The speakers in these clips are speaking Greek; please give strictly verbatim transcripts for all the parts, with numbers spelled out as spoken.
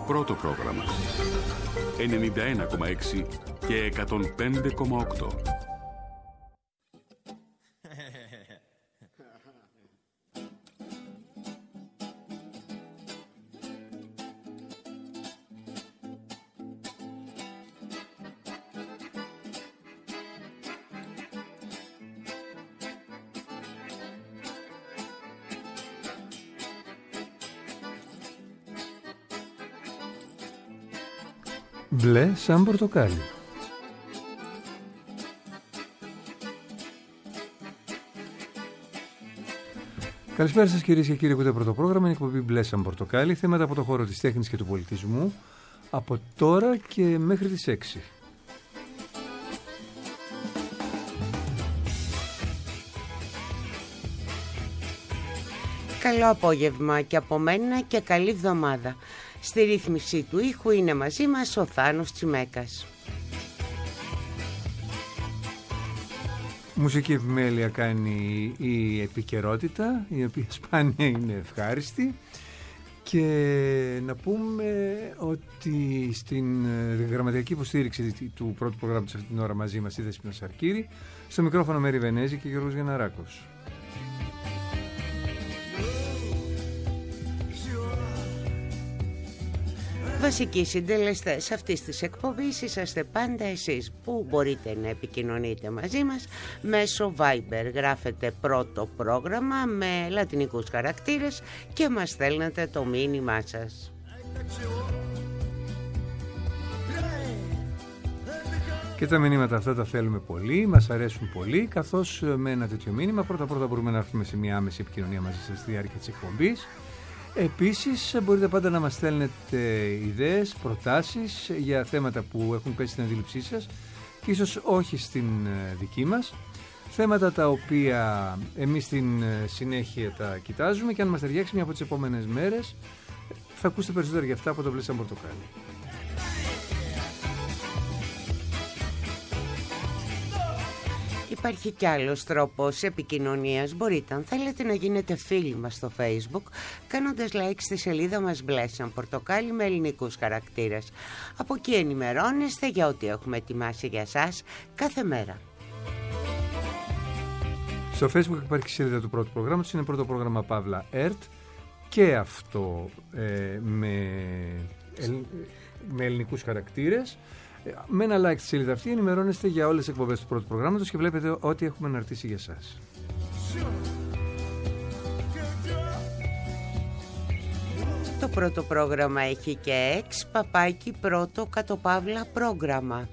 Πρώτο πρόγραμμα ενενήντα ένα κόμμα έξι και εκατόν πέντε κόμμα οκτώ. Μπλε σαν πορτοκάλι. Καλησπέρα σας κυρίες και κύριοι, ακούτε πρώτο πρόγραμμα, είναι εκπομπή Μπλε σαν πορτοκάλι, θέματα από το χώρο της τέχνης και του πολιτισμού, από τώρα και μέχρι τις έξι. Καλό απόγευμα και από μένα και καλή εβδομάδα. Στη ρύθμιση του ήχου είναι μαζί μας ο Θάνος Τσιμέκας. Μουσική επιμέλεια κάνει η επικαιρότητα, η οποία σπάνια είναι ευχάριστη. Και να πούμε ότι στην γραμματιακή υποστήριξη του πρώτου προγράμματος αυτή την ώρα μαζί μας η Δέσποινα Σαρκύρη, στο μικρόφωνο Μέρη Βενέζη και Γιώργος Γιανναράκος. Βασικοί συντελεστές αυτής της εκπομπής είσαστε πάντα εσείς, που μπορείτε να επικοινωνείτε μαζί μας μέσω Viber. Γράφετε πρώτο πρόγραμμα με λατινικούς χαρακτήρες και μας στέλνετε το μήνυμά σας. Και τα μηνύματα αυτά τα θέλουμε πολύ, μας αρέσουν πολύ, καθώς με ένα τέτοιο μήνυμα πρώτα πρώτα μπορούμε να έρθουμε σε μια άμεση επικοινωνία μαζί σας στη διάρκεια της εκπομπής. Επίσης μπορείτε πάντα να μας στέλνετε ιδέες, προτάσεις για θέματα που έχουν πέσει στην αντίληψή σας και ίσως όχι στην δική μας, θέματα τα οποία εμείς στην συνέχεια τα κοιτάζουμε και αν μας ταιριάξει μια από τις επόμενες μέρες θα ακούσετε περισσότερα για αυτά από το Μπλε σαν πορτοκάλι. Υπάρχει κι άλλος τρόπος επικοινωνίας. Μπορείτε, αν θέλετε, να γίνετε φίλοι μας στο Facebook κάνοντας like στη σελίδα μας Μπλε σαν πορτοκάλι με ελληνικούς χαρακτήρες. Από εκεί ενημερώνεστε για ό,τι έχουμε ετοιμάσει για σας κάθε μέρα. Στο Facebook υπάρχει η σελίδα του πρώτου προγράμματος, είναι πρώτο πρόγραμμα Παύλα ΕΡΤ και αυτό ε, με, ελ, με ελληνικούς χαρακτήρες. Με ένα like στη σελίδα αυτή ενημερώνεστε για όλες τις εκπομπές του πρώτου προγράμματος και βλέπετε ό,τι έχουμε αναρτήσει για εσάς. Το πρώτο πρόγραμμα έχει και εξ παπάκι πρώτο κατοπαύλα πρόγραμμα.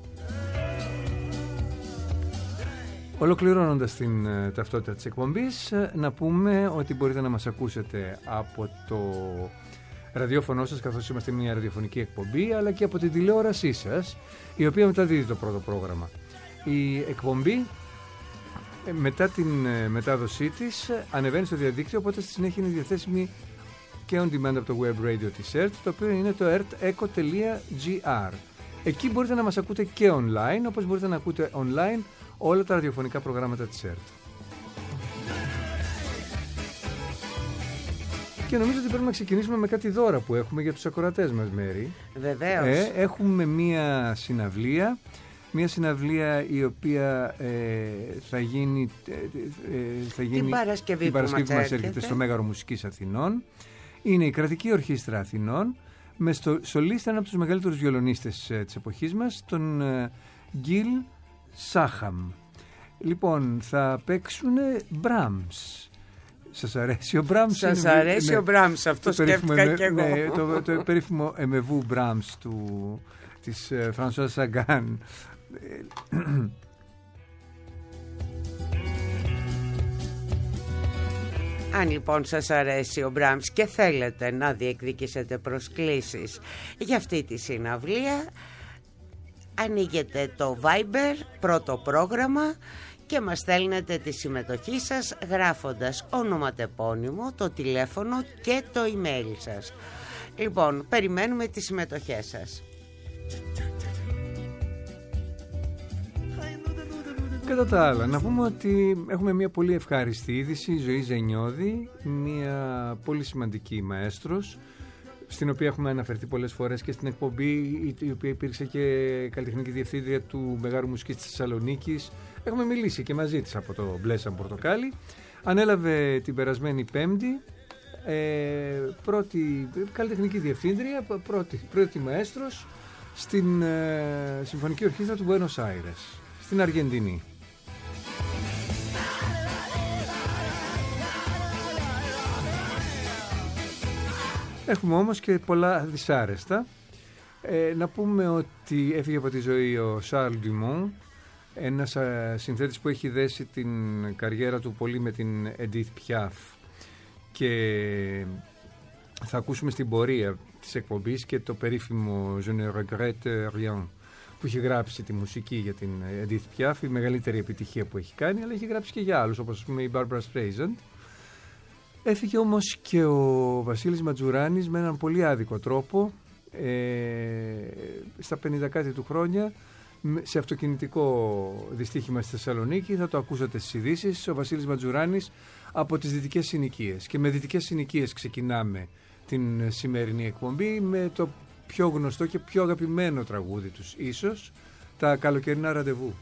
Ολοκληρώνοντας την ε, ταυτότητα της εκπομπής, ε, να πούμε ότι μπορείτε να μας ακούσετε από το ραδιόφωνο σας, καθώς είμαστε μια ραδιοφωνική εκπομπή, αλλά και από την τηλεόρασή σας, η οποία μεταδίδει το πρώτο πρόγραμμα. Η εκπομπή μετά την μετάδοσή της ανεβαίνει στο διαδίκτυο, οπότε στη συνέχεια είναι διαθέσιμη και on demand από το web radio της ΕΡΤ, το οποίο είναι το erteco τελεία gr. Εκεί μπορείτε να μας ακούτε και online, όπως μπορείτε να ακούτε online όλα τα ραδιοφωνικά προγράμματα της ΕΡΤ. Και νομίζω ότι πρέπει να ξεκινήσουμε με κάτι δώρα που έχουμε για τους ακροατές μας, Μέρη. Βεβαίως. Ε, έχουμε μία συναυλία, μία συναυλία η οποία ε, θα γίνει, ε, θα γίνει την Παρασκευή, την Παρασκευή που μας έρχεται, έρχεται στο Μέγαρο Μουσικής Αθηνών. Είναι η Κρατική Ορχήστρα Αθηνών με στο, σολίστα ένα από τους μεγαλύτερους βιολονίστες ε, της εποχής μας, τον ε, Γκίλ Σάχαμ. Λοιπόν, θα παίξουν Μπράμς. Σας αρέσει ο Μπράμς? Σας είναι, αρέσει ναι, ο Μπράμς, αυτό σκέφτηκα ναι, και εγώ. Ναι, το, το περίφημο εμεβού Μπράμς του, της Φρανσουάζ Σαγκάν. Αν λοιπόν σας αρέσει ο Μπράμς και θέλετε να διεκδικήσετε προσκλήσεις για αυτή τη συναυλία, ανοίγετε το Viber, πρώτο πρόγραμμα, και μας στέλνετε τη συμμετοχή σας γράφοντας ονοματεπώνυμο, το τηλέφωνο και το email σας. Λοιπόν, περιμένουμε τις συμμετοχές σας. Κατά τα άλλα, να πούμε ότι έχουμε μια πολύ ευχάριστη είδηση. Η Ζωή Ζενιώδη, μια πολύ σημαντική μαέστρος, στην οποία έχουμε αναφερθεί πολλές φορές και στην εκπομπή, η οποία υπήρξε και καλλιτεχνική διευθύντρια του Μεγάρου Μουσικής της Θεσσαλονίκης. Έχουμε μιλήσει και μαζί της από το Μπλε σαν Πορτοκάλι. Ανέλαβε την περασμένη Πέμπτη, ε, πρώτη καλλιτεχνική διευθύντρια, πρώτη, πρώτη μαέστρος στην ε, Συμφωνική Ορχήστρα του Buenos Aires, στην Αργεντινή. Έχουμε όμως και πολλά δυσάρεστα. Ε, να πούμε ότι έφυγε από τη ζωή ο Charles Dumont, ένας α, συνθέτης που έχει δέσει την καριέρα του πολύ με την Edith Piaf, και θα ακούσουμε στην πορεία της εκπομπής και το περίφημο Je ne regrette rien, που έχει γράψει τη μουσική για την Edith Piaf, η μεγαλύτερη επιτυχία που έχει κάνει, αλλά έχει γράψει και για άλλους, όπως ας πούμε η Barbara Streisand. Έφυγε όμως και ο Βασίλης Ματζουράνης με έναν πολύ άδικο τρόπο, ε, στα πενήντα κάτι του χρόνια, σε αυτοκινητικό δυστύχημα στη Θεσσαλονίκη. Θα το ακούσατε στις ειδήσεις. Ο Βασίλης Ματζουράνης από τις Δυτικές Συνοικίες. Και με Δυτικές Συνοικίες ξεκινάμε την σημερινή εκπομπή με το πιο γνωστό και πιο αγαπημένο τραγούδι τους ίσως, τα καλοκαιρινά ραντεβού.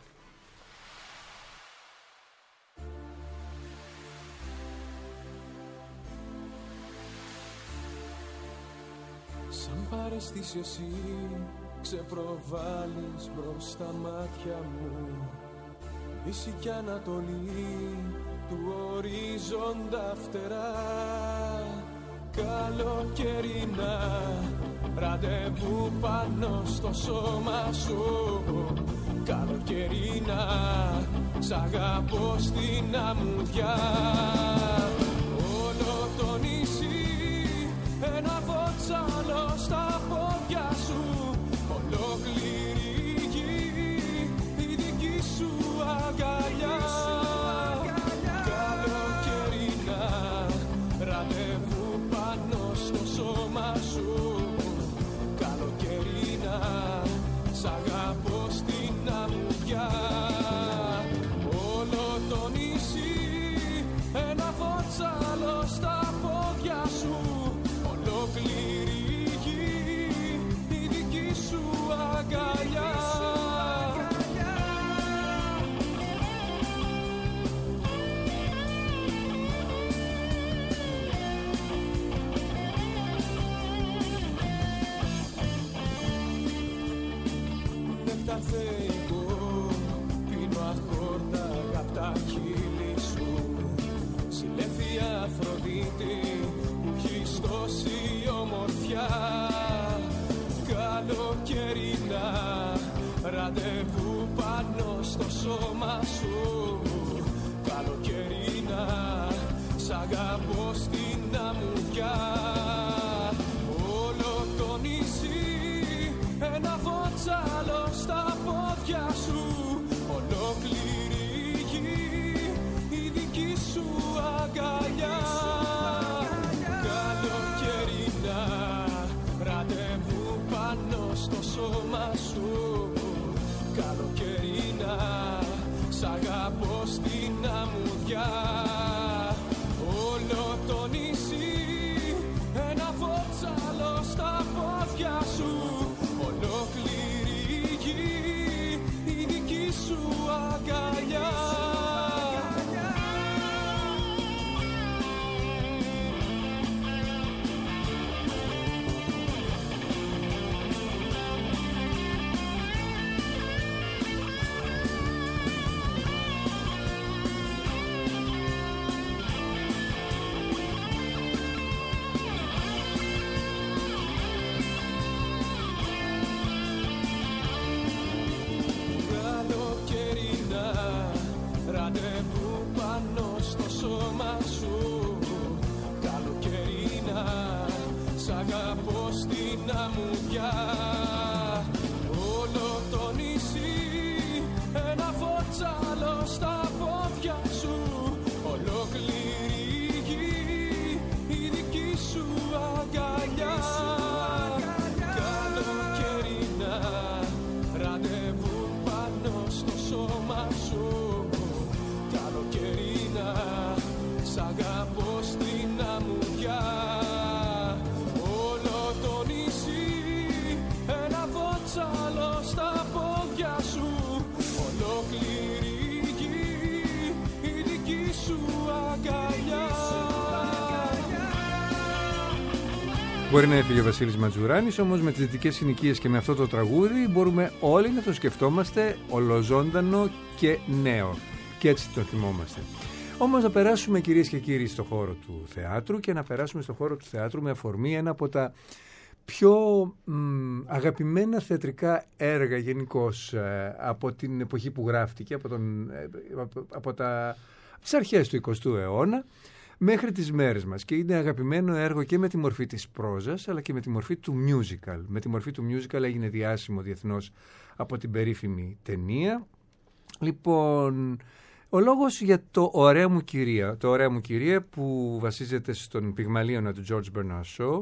Σαν παρεστήσει εσύ ξεπροβάλλεις μπρος στα μάτια μου, Δύση κι Ανατολή του ορίζοντα φτερά. Καλοκαιρινά ραντεβού πάνω στο σώμα σου, καλοκαιρινά σ' αγαπώ στην αμμουδιά. Όλο το νησί ένα βότσαλο στα πόδια σου, ολόκληρη γη η δική σου αγκαλιά. Καλοκαιρινά ραντεβού πάνω στο σώμα σου, καλοκαιρινά σ' αγαπώ στην αμμουδιά. Όλο το νησί ένα βότσαλο στα πόδια σου, ολόκληρη γη η δική σου αγκαλιά. Νεύτα θεϊκό πίνω αχόρτα απ' τα χείλη σου, συλλέφει Αφροδίτη που έχεις τόση ομορφιά. Καλοκαιρινά ραντεβού πάνω στο σώμα σου, καλοκαιρινά σ' αγαπώ στην αμμουδιά. Όλο το νησί ένα βότσαλο στα πόδια σου, ολόκληρη γη η δική σου αγκαλιά. Καλοκαιρινά ραντεβού πάνω στο σώμα σου, καλοκαιρινά σ' αγαπώ στην αμμουδιά. Όλο το νησί ένα βότσαλο στα πόδια σου, ολόκληρη γη η δική σου αγκαλιά. Ραντεβού πάνω στο σώμα σου, καλοκαιρινά σ' αγαπώ στην αμμουδιά. Όλο το νησί ένα βότσαλο στα πόδια σου, ολόκληρη γη η δική σου αγκαλιά. Καλοκαιρινά ραντεβού πάνω στο σώμα σου, καλοκαιρινά σ' αγαπώ στην αμμουδιά. Μπορεί να έφυγε ο Βασίλης Ματζουράνης, όμως με τις δυτικές συνοικίες και με αυτό το τραγούδι μπορούμε όλοι να το σκεφτόμαστε ολοζώντανο και νέο. Και έτσι το θυμόμαστε. Όμως να περάσουμε, κυρίες και κύριοι, στο χώρο του θεάτρου και να περάσουμε στο χώρο του θεάτρου με αφορμή ένα από τα πιο μ, αγαπημένα θεατρικά έργα γενικώς ε, από την εποχή που γράφτηκε, από, τον, ε, από, από, τα, από τις αρχές του εικοστού αιώνα μέχρι τις μέρες μας. Και είναι αγαπημένο έργο και με τη μορφή της πρόζας αλλά και με τη μορφή του musical. Με τη μορφή του musical έγινε διάσημο διεθνώς από την περίφημη ταινία. Λοιπόν, ο λόγος για το «Ωραία μου κυρία», το «Ωραία μου κυρία» που βασίζεται στον Πυγμαλίωνα του George Bernard Shaw,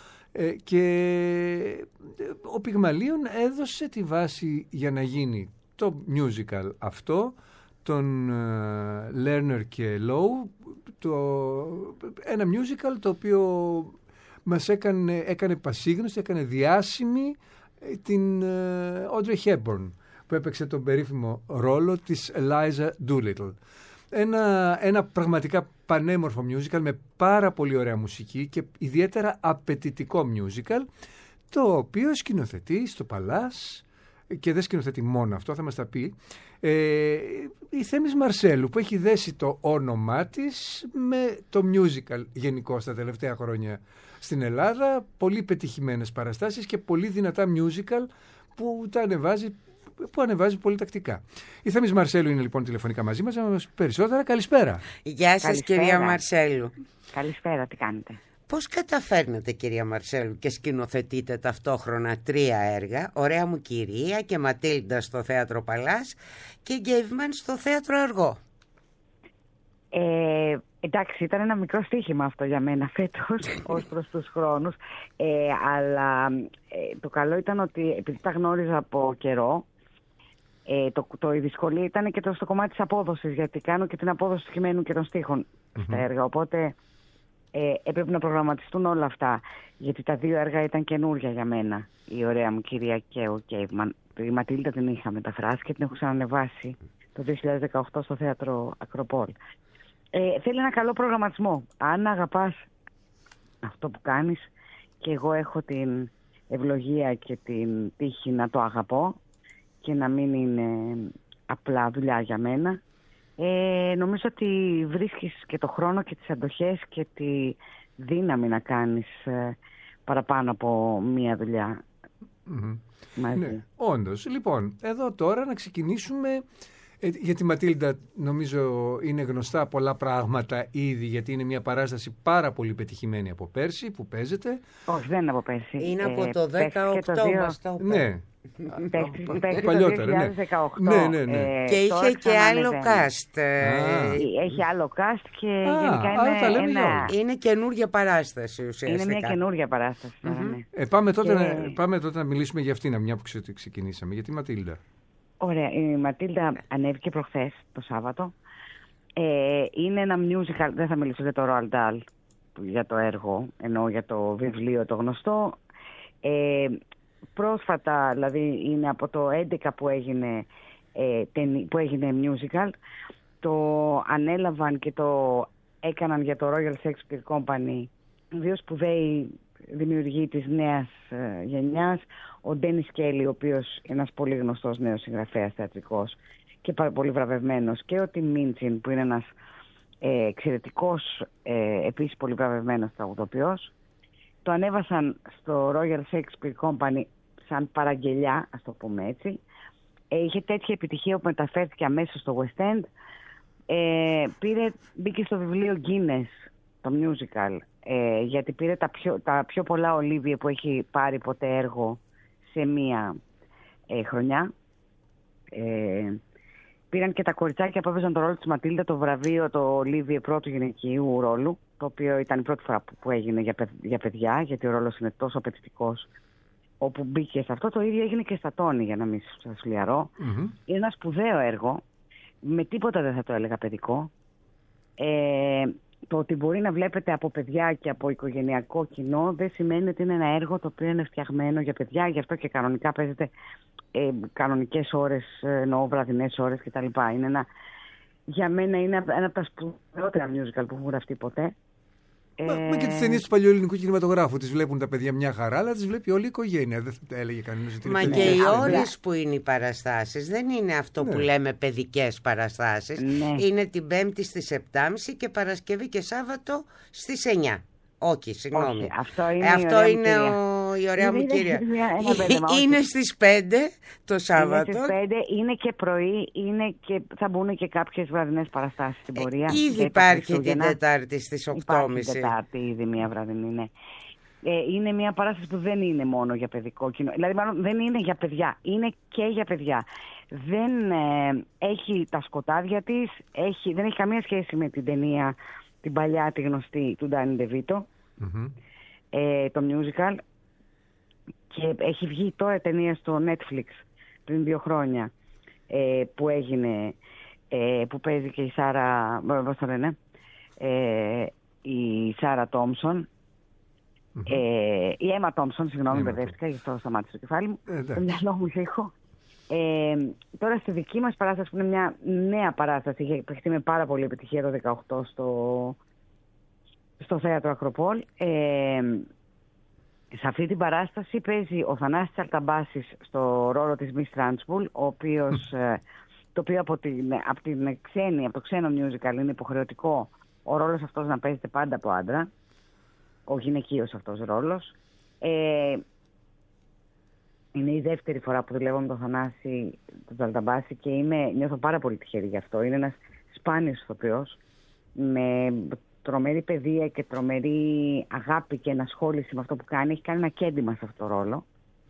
και ο Πυγμαλίων έδωσε τη βάση για να γίνει το musical αυτό, τον uh, Lerner και Lowe, το, ένα musical το οποίο μας έκανε, έκανε πασίγνωστη, έκανε διάσημη την uh, Audrey Hepburn, που έπαιξε τον περίφημο ρόλο της Eliza Doolittle. Ένα, ένα πραγματικά πανέμορφο musical με πάρα πολύ ωραία μουσική και ιδιαίτερα απαιτητικό musical, το οποίο σκηνοθετεί στο Παλάς, και δεν σκηνοθετεί μόνο αυτό, θα μας τα πει, ε, η Θέμης Μαρσέλου, που έχει δέσει το όνομά της με το musical γενικώς στα τελευταία χρόνια στην Ελλάδα. Πολύ πετυχημένες παραστάσεις και πολύ δυνατά musical που τα ανεβάζει που ανεβάζει πολύ τακτικά. Η Θέμης Μαρσέλου είναι λοιπόν τηλεφωνικά μαζί μας. μας περισσότερα. Καλησπέρα. Γεια σας. Καλησπέρα. Κυρία Μαρσέλου. Καλησπέρα, τι κάνετε? Πώς καταφέρνετε, κυρία Μαρσέλου, και σκηνοθετείτε ταυτόχρονα τρία έργα, «Ωραία μου κυρία» και «Ματίλντα» στο Θέατρο Παλάς και «Γκέιβμαν» στο Θέατρο Αργό? Ε, εντάξει, ήταν ένα μικρό στοίχημα αυτό για μένα φέτος ως προς τους χρόνους, ε, αλλά ε, το καλό ήταν ότι επειδή τα γνώριζα από καιρό, Ε, το, το, η δυσκολία ήταν και το, στο κομμάτι της απόδοσης, γιατί κάνω και την απόδοση του κειμένου και των στίχων mm-hmm. στα έργα, οπότε ε, έπρεπε να προγραμματιστούν όλα αυτά, γιατί τα δύο έργα ήταν καινούρια για μένα, η «Ωραία μου κυρία» και ο «Γκέιβμαν». Η «Ματίλντα» την είχα μεταφράσει και την έχω ξανανεβάσει το δύο χιλιάδες δεκαοκτώ στο Θέατρο Ακροπόλ. Ε, θέλει ένα καλό προγραμματισμό. Αν αγαπάς αυτό που κάνεις, και εγώ έχω την ευλογία και την τύχη να το αγαπώ και να μην είναι απλά δουλειά για μένα, ε, νομίζω ότι βρίσκεις και το χρόνο και τις αντοχές και τη δύναμη να κάνεις ε, παραπάνω από μία δουλειά mm-hmm. μαζί. Ναι, όντως. Λοιπόν, εδώ τώρα να ξεκινήσουμε, ε, για τη Ματίλντα νομίζω είναι γνωστά πολλά πράγματα ήδη, γιατί είναι μια παράσταση πάρα πολύ πετυχημένη από πέρσι που παίζεται. Όχι, δεν είναι από πέρσι. Είναι ε, από το δεκαοκτώ μας το ναι. Παίξει το δύο χιλιάδες δεκαοκτώ. Ναι, ναι, ναι. Ε, και είχε και άλλο cast. Έχει άλλο cast και Α, γενικά είναι ένα... Είναι καινούργια παράσταση ουσιαστικά. Είναι μια καινούργια παράσταση. Mm-hmm. Ναι. Ε, πάμε, τότε και... να, πάμε τότε να μιλήσουμε για αυτήν, μια που ξεκινήσαμε, για τη Ματίλντα. Ωραία, η Ματίλντα ανέβηκε προχθές το Σάββατο. Ε, είναι ένα musical, δεν θα μιλήσω για το Roald Dahl, για το έργο, ενώ για το βιβλίο το γνωστό. Ε, πρόσφατα, δηλαδή είναι από το έντεκα που έγινε, ε, που έγινε musical, το ανέλαβαν και το έκαναν για το Royal Shakespeare Company δύο σπουδαίοι δημιουργοί της νέας ε, γενιάς, ο Ντένις Κέλλι, ο οποίος είναι ένας πολύ γνωστός νέος συγγραφέας θεατρικός και πάρα πολύ βραβευμένος, και ο Τιμ Μίντσιν, που είναι ένας ε, εξαιρετικός, ε, επίσης πολύ βραβευμένος τραγουδοποιός. Το ανέβασαν στο Royal Shakespeare Company σαν παραγγελιά, ας το πούμε έτσι. Ε, είχε τέτοια επιτυχία που μεταφέρθηκε αμέσως στο West End. Ε, πήρε, μπήκε στο βιβλίο Guinness, το musical, ε, γιατί πήρε τα πιο, τα πιο πολλά Ολίβιε που έχει πάρει ποτέ έργο σε μία ε, χρονιά. Ε, πήραν και τα κοριτσάκια που έπαιζαν το ρόλο της Ματίλντα το βραβείο, το Ολίβιε πρώτου γυναικείου ρόλου, το οποίο ήταν η πρώτη φορά που, που έγινε για, παιδ, για παιδιά, γιατί ο ρόλος είναι τόσο απαιτητικός, όπου μπήκε σε αυτό. Το ίδιο έγινε και στα Τόνι, για να μην σας φλιαρώ. Mm-hmm. Είναι ένα σπουδαίο έργο, με τίποτα δεν θα το έλεγα παιδικό. Ε, το ότι μπορεί να βλέπετε από παιδιά και από οικογενειακό κοινό δεν σημαίνει ότι είναι ένα έργο το οποίο είναι φτιαγμένο για παιδιά, γι' αυτό και κανονικά παίζεται ε, κανονικές ώρες, εννοώ βραδινές ώρες κτλ. Είναι ένα, για μένα είναι ένα από τα σπουδαιότερα musical που έχουν γραφτεί ποτέ. Μα, ε... μα και τις ταινίες του παλιοελληνικού κινηματογράφου τις βλέπουν τα παιδιά μια χαρά, αλλά τις βλέπει όλη η οικογένεια. Δεν θα έλεγε κανείς ότι είναι Μα παιδικές. και οι ώρες που είναι οι παραστάσεις δεν είναι αυτό, ναι, που λέμε παιδικές παραστάσεις. Ναι. Είναι την Πέμπτη στις επτά και μισή και Παρασκευή και Σάββατο στις εννιά. Όχι, συγγνώμη. Όχι, αυτό είναι, ε, αυτό η, είναι ο, η ωραία είναι, μου κυρία. Είναι, είναι στις πέντε το Σάββατο. Είναι στις πέντε, είναι και πρωί, είναι και, θα μπουν και κάποιες βραδινές παραστάσεις στην πορεία. Ε, ήδη υπάρχει την Τετάρτη στις οκτώ και μισή. Υπάρχει την Τετάρτη ήδη μια βραδινή, ναι. Ε, είναι μια παράσταση που δεν είναι μόνο για παιδικό κοινό. Δηλαδή, μάλλον δεν είναι για παιδιά, είναι και για παιδιά. Δεν ε, έχει τα σκοτάδια της, έχει, δεν έχει καμία σχέση με την ταινία, την παλιά, τη γνωστή του Ντάνι Ντεβίτο. Mm-hmm. Ε, το musical, και έχει βγει τώρα ταινία στο Netflix πριν δύο χρόνια, ε, που έγινε, ε, που παίζει και η Σάρα, πώς το λένε, ε, η Σάρα Τόμσον, mm-hmm. ε, η Έμα Τόμσον, συγγνώμη, μπερδεύτηκα, γι' αυτό σταμάτησε το κεφάλι μου, ε, το μυαλό μου λίγο. Ε, τώρα στη δική μας παράσταση, που είναι μια νέα παράσταση, είχε παιχτεί με πάρα πολύ επιτυχία το δεκαοκτώ στο στο Θέατρο Ακροπόλ. Ε, σε αυτή την παράσταση παίζει ο Θανάσης Αρταμπάσης στο ρόλο της Miss Trunchbull, ο οποίος, ε, το οποίο από, την, από, την ξένη, από το ξένο musical είναι υποχρεωτικό ο ρόλος αυτός να παίζεται πάντα από άντρα, ο γυναικείος αυτός ρόλος. Ε, είναι η δεύτερη φορά που δουλεύω με τον Θανάση τον Αρταμπάση και είμαι, νιώθω πάρα πολύ τυχερή γι' αυτό. Είναι ένας σπάνιος ηθοποιός με τρομερή παιδεία και τρομερή αγάπη και ενασχόληση με αυτό που κάνει. Έχει κάνει ένα κέντημα σε αυτό το ρόλο.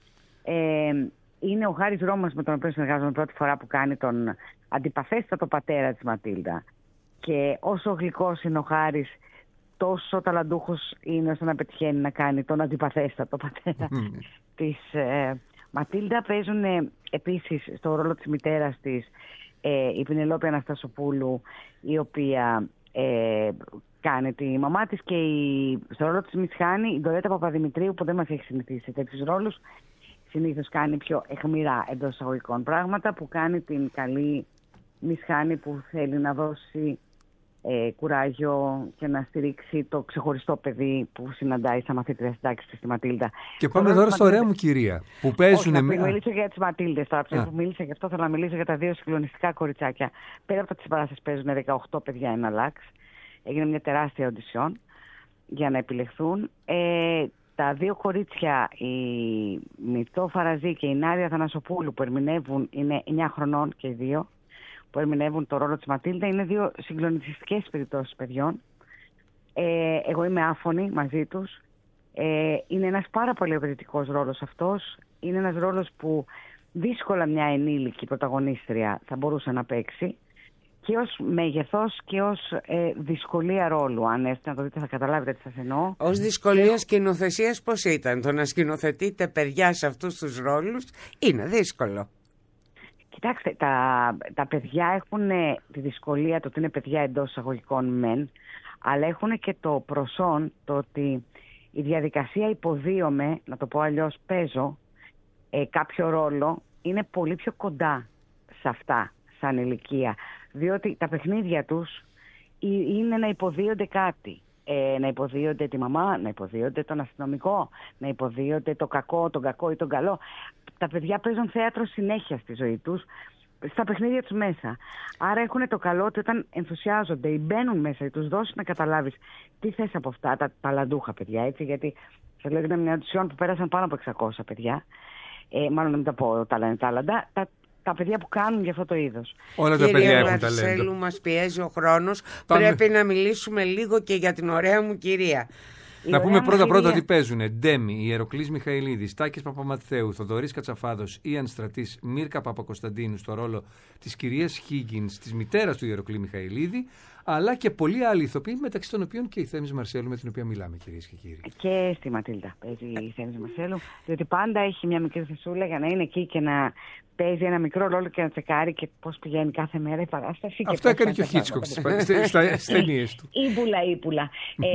Ε, είναι ο Χάρης Ρώμας, με τον οποίο συνεργάζομαι πρώτη φορά, που κάνει τον αντιπαθέστατο πατέρα της Ματίλντα. Και όσο γλυκός είναι ο Χάρης, τόσο ταλαντούχος είναι ώστε να πετυχαίνει να κάνει τον αντιπαθέστατο πατέρα της ε, Ματίλντα. Παίζουν ε, επίσης στο ρόλο της μητέρας της ε, η Πινελόπη Αναστασοπούλου, η οποία ε, κάνει τη μαμά της, και η, στο ρόλο της Μισχάνη η Ντορέτα Παπαδημητρίου, που δεν μας έχει συνηθίσει σε τέτοιους ρόλους. Συνήθως κάνει πιο αιχμηρά εντός εισαγωγικών πράγματα, που κάνει την καλή Μισχάνη που θέλει να δώσει ε, κουράγιο και να στηρίξει το ξεχωριστό παιδί που συναντάει στα μαθήτρια συντάξης της στη Ματίλντα. Και πάμε τώρα στο ωραία μου κυρία που παίζουν. Όχι, να μιλήσω για τις Ματίλντες τώρα. Που μίλησα γι' αυτό, θέλω να μιλήσω για τα δύο συγκλονιστικά κοριτσάκια. Πέρα από τις παράστασεις παίζουν δεκαοκτώ παιδιά ένα λάξ. Έγινε μια τεράστια οντισιόν για να επιλεχθούν. Ε, τα δύο κορίτσια, η Μητώ Φαραζή και η Νάρια Θανασοπούλου, που ερμηνεύουν, είναι εννιά χρονών και οι δύο, που ερμηνεύουν το ρόλο της Ματίλντα, είναι δύο συγκλονιστικές περιπτώσεις παιδιών. Ε, εγώ είμαι άφωνη μαζί τους. Ε, είναι ένας πάρα πολύ απαιτητικός ρόλος αυτός. Είναι ένας ρόλος που δύσκολα μια ενήλικη πρωταγωνίστρια θα μπορούσε να παίξει, και ως μέγεθος και ως ε, δυσκολία ρόλου. Αν έρθετε να το δείτε θα καταλάβετε τι σας εννοώ. Ως δυσκολία σκηνοθεσίας πώς ήταν? Το να σκηνοθετείτε παιδιά σε αυτούς τους ρόλους είναι δύσκολο. Κοιτάξτε, τα, τα παιδιά έχουν ε, τη δυσκολία το ότι είναι παιδιά εντός εισαγωγικών μεν, αλλά έχουν και το προσόν το ότι η διαδικασία υποδίωμε, να το πω αλλιώς, παίζω ε, κάποιο ρόλο, είναι πολύ πιο κοντά σε αυτά σαν ηλικία. Διότι τα παιχνίδια τους είναι να υποδίονται κάτι. Ε, να υποδίονται τη μαμά, να υποδίονται τον αστυνομικό, να υποδίονται το κακό, τον κακό ή τον καλό. Τα παιδιά παίζουν θέατρο συνέχεια στη ζωή τους, στα παιχνίδια τους μέσα. Άρα έχουν το καλό ότι όταν ενθουσιάζονται ή μπαίνουν μέσα ή τους δώσει να καταλάβεις τι θες από αυτά τα ταλαντούχα παιδιά, έτσι, γιατί σας λέω ήταν μια οντισιόν που πέρασαν πάνω από εξακόσια παιδιά, ε, μάλλον να μην τα πω τάλαντα, τα τα παιδιά που κάνουν για αυτό το είδος. Όλα τα παιδιά έχουν ταλέντο. Κυρία Μαρσέλου, μας πιέζει ο χρόνος. Πάμε. Πρέπει να μιλήσουμε λίγο και για την ωραία μου κυρία. Η να πούμε πρώτα-πρώτα ότι παίζουν Ντέμι, Ιεροκλής Μιχαηλίδης, Τάκης Παπαμαθθέου, Θοδωρής Κατσαφάδος, Ιαν Στρατής, Μίρκα Παπακοσταντίνου στο ρόλο της κυρίας Χίγκινς, της μητέρας του Ιεροκλή Μιχαηλίδη, αλλά και πολλοί άλλοι ηθοποιοί, μεταξύ των οποίων και η Θέμης Μαρσέλου, με την οποία μιλάμε, κυρίες και κύριοι. Και στη Ματίλντα παίζει η Θέμης Μαρσέλου, διότι πάντα έχει μια μικρή θεσούλα για να είναι εκεί και να παίζει ένα μικρό ρόλο και να τσεκάρει και πώς πηγαίνει κάθε μέρα η παράσταση. Αυτό έκανε και ο Χίτσκοκ στις ταινίες του. Ήπουλα, ύπουλα.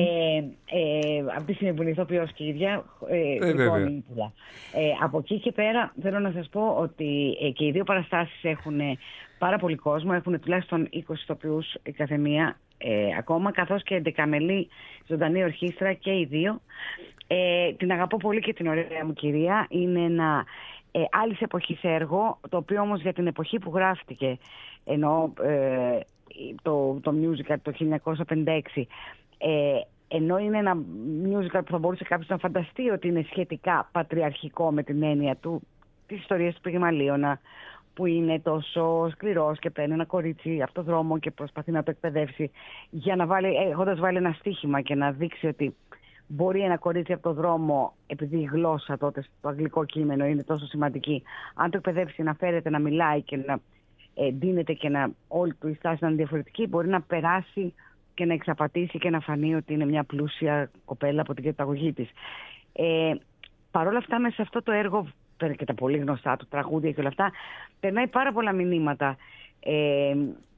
Αυτή είναι που είναι ηθοποιός και η ίδια. Ήπουλα. Από εκεί και πέρα θέλω να σας πω ότι και οι δύο παραστάσεις έχουν πάρα πολύ κόσμο. Έχουν τουλάχιστον είκοσι ηθοποιούς η καθεμία. ε, ακόμα, καθώς και εντεκαμελή ζωντανή ορχήστρα και οι δύο. Ε, την αγαπώ πολύ και την ωραία μου κυρία. Είναι ένα ε, άλλης εποχής έργο, το οποίο όμως για την εποχή που γράφτηκε, ενώ ε, το, το musical το χίλια εννιακόσια πενήντα έξι, ε, ενώ είναι ένα musical που θα μπορούσε κάποιος να φανταστεί ότι είναι σχετικά πατριαρχικό με την έννοια του, της ιστορίας του Πυγμαλίωνα, που είναι τόσο σκληρός και παίρνει ένα κορίτσι από το δρόμο και προσπαθεί να το εκπαιδεύσει, για να βάλει, έχοντας βάλει ένα στίχημα και να δείξει ότι μπορεί ένα κορίτσι από το δρόμο, επειδή η γλώσσα τότε στο αγγλικό κείμενο είναι τόσο σημαντική, αν το εκπαιδεύσει να φέρεται, να μιλάει και να ε, ντύνεται και να όλη του η στάση να είναι διαφορετική, μπορεί να περάσει και να εξαπατήσει και να φανεί ότι είναι μια πλούσια κοπέλα από την καταγωγή της. Ε, Παρ' όλα αυτά, μέσα σε αυτό το έργο και τα πολύ γνωστά του τραγούδια και όλα αυτά, περνάει πάρα πολλά μηνύματα ε,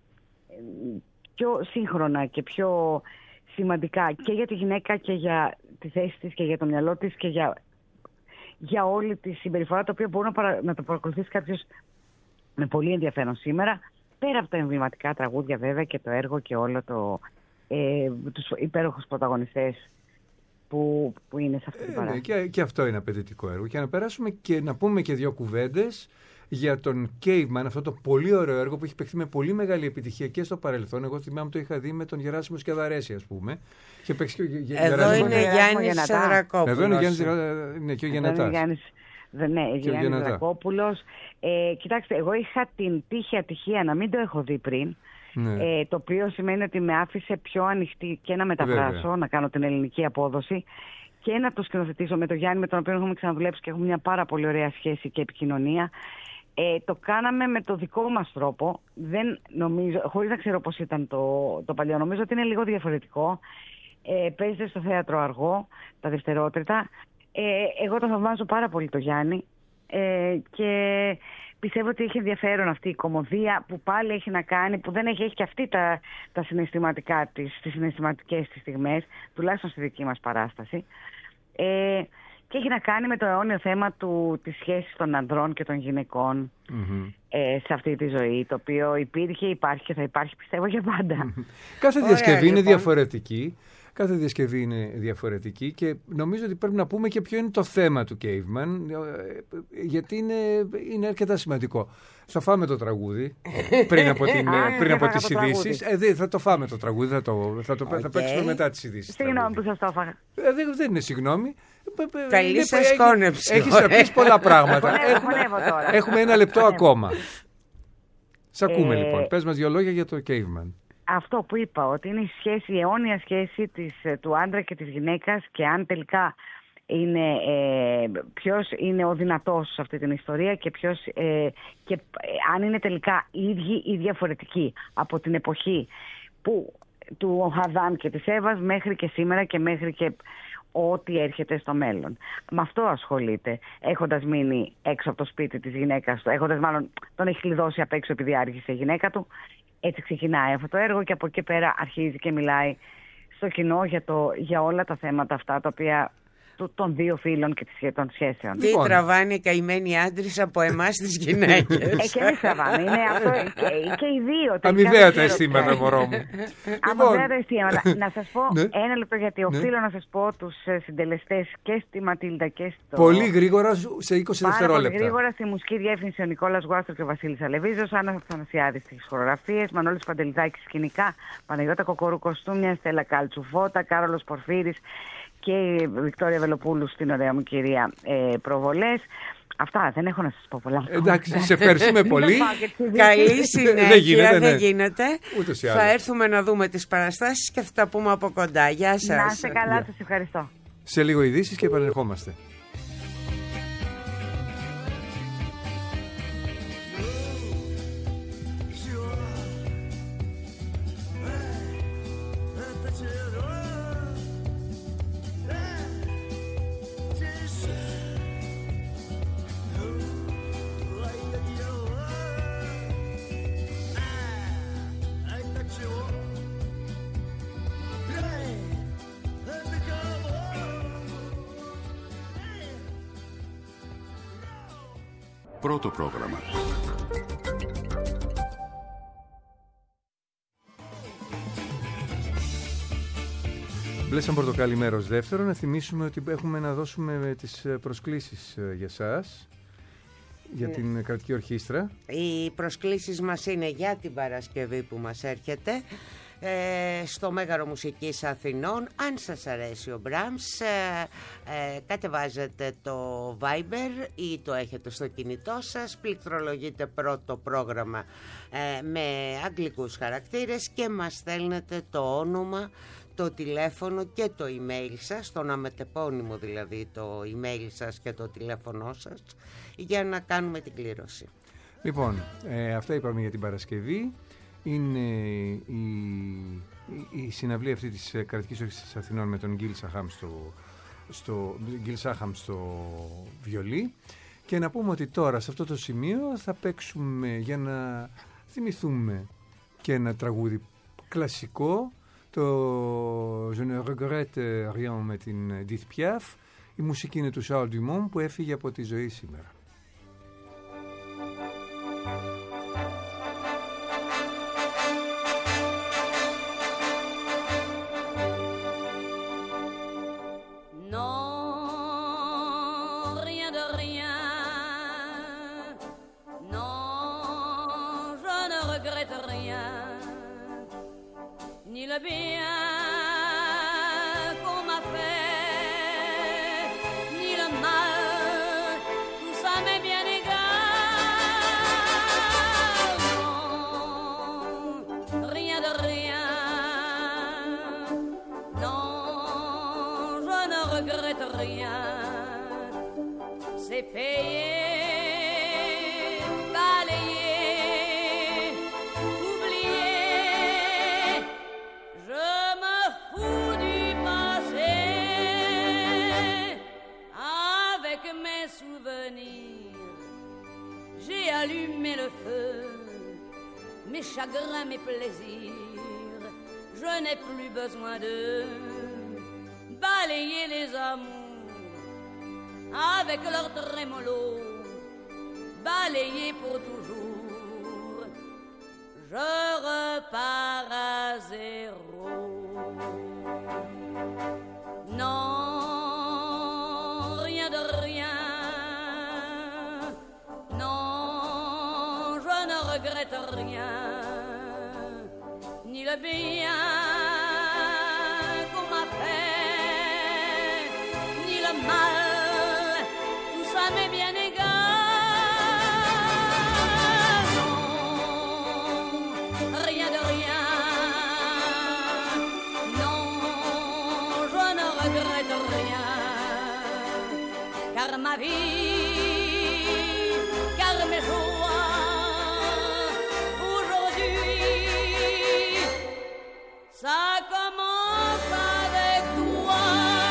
πιο σύγχρονα και πιο σημαντικά και για τη γυναίκα και για τη θέση της και για το μυαλό της και για, για όλη τη συμπεριφορά, το οποίο μπορεί να, παρα, να το παρακολουθήσει κάποιος με πολύ ενδιαφέρον σήμερα, πέρα από τα εμβληματικά τραγούδια βέβαια και το έργο και όλο το ε, τους υπέροχους πρωταγωνιστές που, που είναι σε αυτή την παράσταση. Ε, και, και αυτό είναι απαιτητικό έργο. Και να περάσουμε και να πούμε και δύο κουβέντες για τον Caveman, αυτό το πολύ ωραίο έργο που έχει παιχθεί με πολύ μεγάλη επιτυχία και στο παρελθόν. Εγώ θυμάμαι το είχα δει με τον Γεράσιμο Σκεδαρέση, ας πούμε. Και παίξει και ο Εδώ είναι Γιάννης Σεδρακόπουλος. Εδώ είναι Γιάννης ναι, και ο Γεννατάς. Ναι, Γιάννης Σεδρακόπουλος. Ε, κοιτάξτε, εγώ είχα την τύχη ατυχία να μην το έχω δει πριν. Ναι. Ε, το οποίο σημαίνει ότι με άφησε πιο ανοιχτή και να μεταφράσω, βέβαια, να κάνω την ελληνική απόδοση και να το σκηνοθετήσω με τον Γιάννη, με τον οποίο έχουμε ξαναδουλέψει και έχουμε μια πάρα πολύ ωραία σχέση και επικοινωνία. Ε, το κάναμε με το δικό μας τρόπο, δεν νομίζω, χωρίς να ξέρω πώς ήταν το, το παλιό, νομίζω ότι είναι λίγο διαφορετικό. Ε, παίζεται στο θέατρο Αργό, τα δευτερότριτα. Ε, εγώ το θαυμάζω πάρα πολύ το Γιάννη ε, και πιστεύω ότι έχει ενδιαφέρον αυτή η κωμωδία που πάλι έχει να κάνει, που δεν έχει, έχει και αυτή τα, τα συναισθηματικά της, τις συναισθηματικές της στιγμές, τουλάχιστον στη δική μας παράσταση. Ε, και έχει να κάνει με το αιώνιο θέμα του, της σχέσης των ανδρών και των γυναικών mm-hmm. ε, σε αυτή τη ζωή, το οποίο υπήρχε, υπάρχει και θα υπάρχει, πιστεύω, για πάντα. Mm-hmm. Κάθε διασκευή Ωραία, είναι λοιπόν. διαφορετική. Κάθε διασκευή είναι διαφορετική και νομίζω ότι πρέπει να πούμε και ποιο είναι το θέμα του Caveman, γιατί είναι, είναι αρκετά σημαντικό. Θα φάμε το τραγούδι πριν από, την, πριν από τις ειδήσεις. Ε, θα το φάμε το τραγούδι, θα, το, θα, το, okay. θα παίξουμε μετά τις ειδήσεις. Συγγνώμη που σας το έφαγα. Ε, δεν, δεν είναι συγγνώμη. Καλή σας σκόνεψη. Έχεις να πεις πολλά πράγματα. έχουμε, έχουμε ένα λεπτό ακόμα. Σ' ακούμε ε... λοιπόν. Πες μας δύο λόγια για το Caveman. Αυτό που είπα, ότι είναι η σχέση, η αιώνια σχέση της, του άντρα και της γυναίκας και αν τελικά είναι, ε, ποιος είναι ο δυνατός σε αυτή την ιστορία και, ποιος, ε, και ε, αν είναι τελικά οι ίδιοι ή διαφορετικοί από την εποχή που, του Αδάμ και της Εύας μέχρι και σήμερα και μέχρι και ό,τι έρχεται στο μέλλον. Με αυτό ασχολείται, έχοντας μείνει έξω από το σπίτι της γυναίκας του, έχοντας μάλλον τον έχει κλειδώσει απ' έξω επειδή άργησε η γυναίκα του. Έτσι ξεκινάει αυτό το έργο και από εκεί πέρα αρχίζει και μιλάει στο κοινό για, το, για όλα τα θέματα αυτά τα οποία των δύο φίλων και των σχέσεων. Τι λοιπόν. τραβάνε οι καημένοι άντρες από εμάς τις γυναίκες. Ε, και εμείς τραβάμε. Είναι αυτό και, και οι δύο. Αμοιβαία τα αισθήματα, μωρό μου. Αμοιβαία τα αισθήματα. Να σας πω ναι. ένα λεπτό, γιατί οφείλω να σας πω τους συντελεστές και στη Ματίλντα και στο... Πολύ γρήγορα σε είκοσι δευτερόλεπτα. Πολύ γρήγορα στη μουσική διεύθυνση ο Νικόλας Γουάστρο και ο Βασίλης Αλεβίζος, Άννα Θανασιάδης στις χορογραφίες, Μανώλης Παντελιδάκης σκηνικά, Παναγιώτα Κοκορού κοστούμια, Στέλλα Κάλτσου φώτα, Κάρολος Πορφύρης και η Βικτόρια Βελοπούλου στην ωραία μου κυρία ε, προβολές. Αυτά, δεν έχω να σας πω πολλά. Εντάξει, σε ευχαριστούμε πολύ. Καλή συνέχεια, δεν γίνεται. Ναι. Δεν γίνεται. Θα έρθουμε να δούμε τις παραστάσεις και θα τα πούμε από κοντά. Γεια σας. Να είστε καλά, σας ευχαριστώ. Σε λίγο ειδήσεις και επανερχόμαστε. Πρώτο πρόγραμμα. Μπλε Πορτοκάλι μέρος δεύτερο. Να θυμίσουμε ότι έχουμε να δώσουμε τις προσκλήσεις για σας, για ναι. την κρατική ορχήστρα. Οι προσκλήσεις μας είναι για την Παρασκευή που μας έρχεται ε, στο Μέγαρο Μουσικής Αθηνών. Αν σας αρέσει ο Μπραμς, ε, ε, κατεβάζετε το Viber ή το έχετε στο κινητό σας, πληκτρολογείτε πρώτο πρόγραμμα ε, με αγγλικούς χαρακτήρες και μας στέλνετε το όνομα, το τηλέφωνο και το email σας, το αναμετεπώνυμο δηλαδή το email σας και το τηλέφωνο σας, για να κάνουμε την κλήρωση. Λοιπόν, ε, αυτά είπαμε για την Παρασκευή. Είναι η, η, η συναυλία αυτή της Κρατικής Ορχήστρας Αθηνών με τον Γκίλ Σάχαμ στο, στο, Γκίλ Σάχαμ στο βιολί. Και να πούμε ότι τώρα σε αυτό το σημείο θα παίξουμε, για να θυμηθούμε, και ένα τραγούδι κλασικό, το Je ne regrette rien με την Edith Piaf. Η μουσική είναι του Charles Dumont που έφυγε από τη ζωή σήμερα. Mes plaisirs, je n'ai plus besoin de balayer les amours avec leur trémolo, balayer pour toujours. Je repars à zéro. Non, rien de rien. Non, je ne regrette rien. Ni le bien qu'on m'a fait, ni le mal, tout ça m'est bien égal. Non, rien de rien. Non, je ne regrette rien. Car ma vie, car mes joies, ça commence avec toi.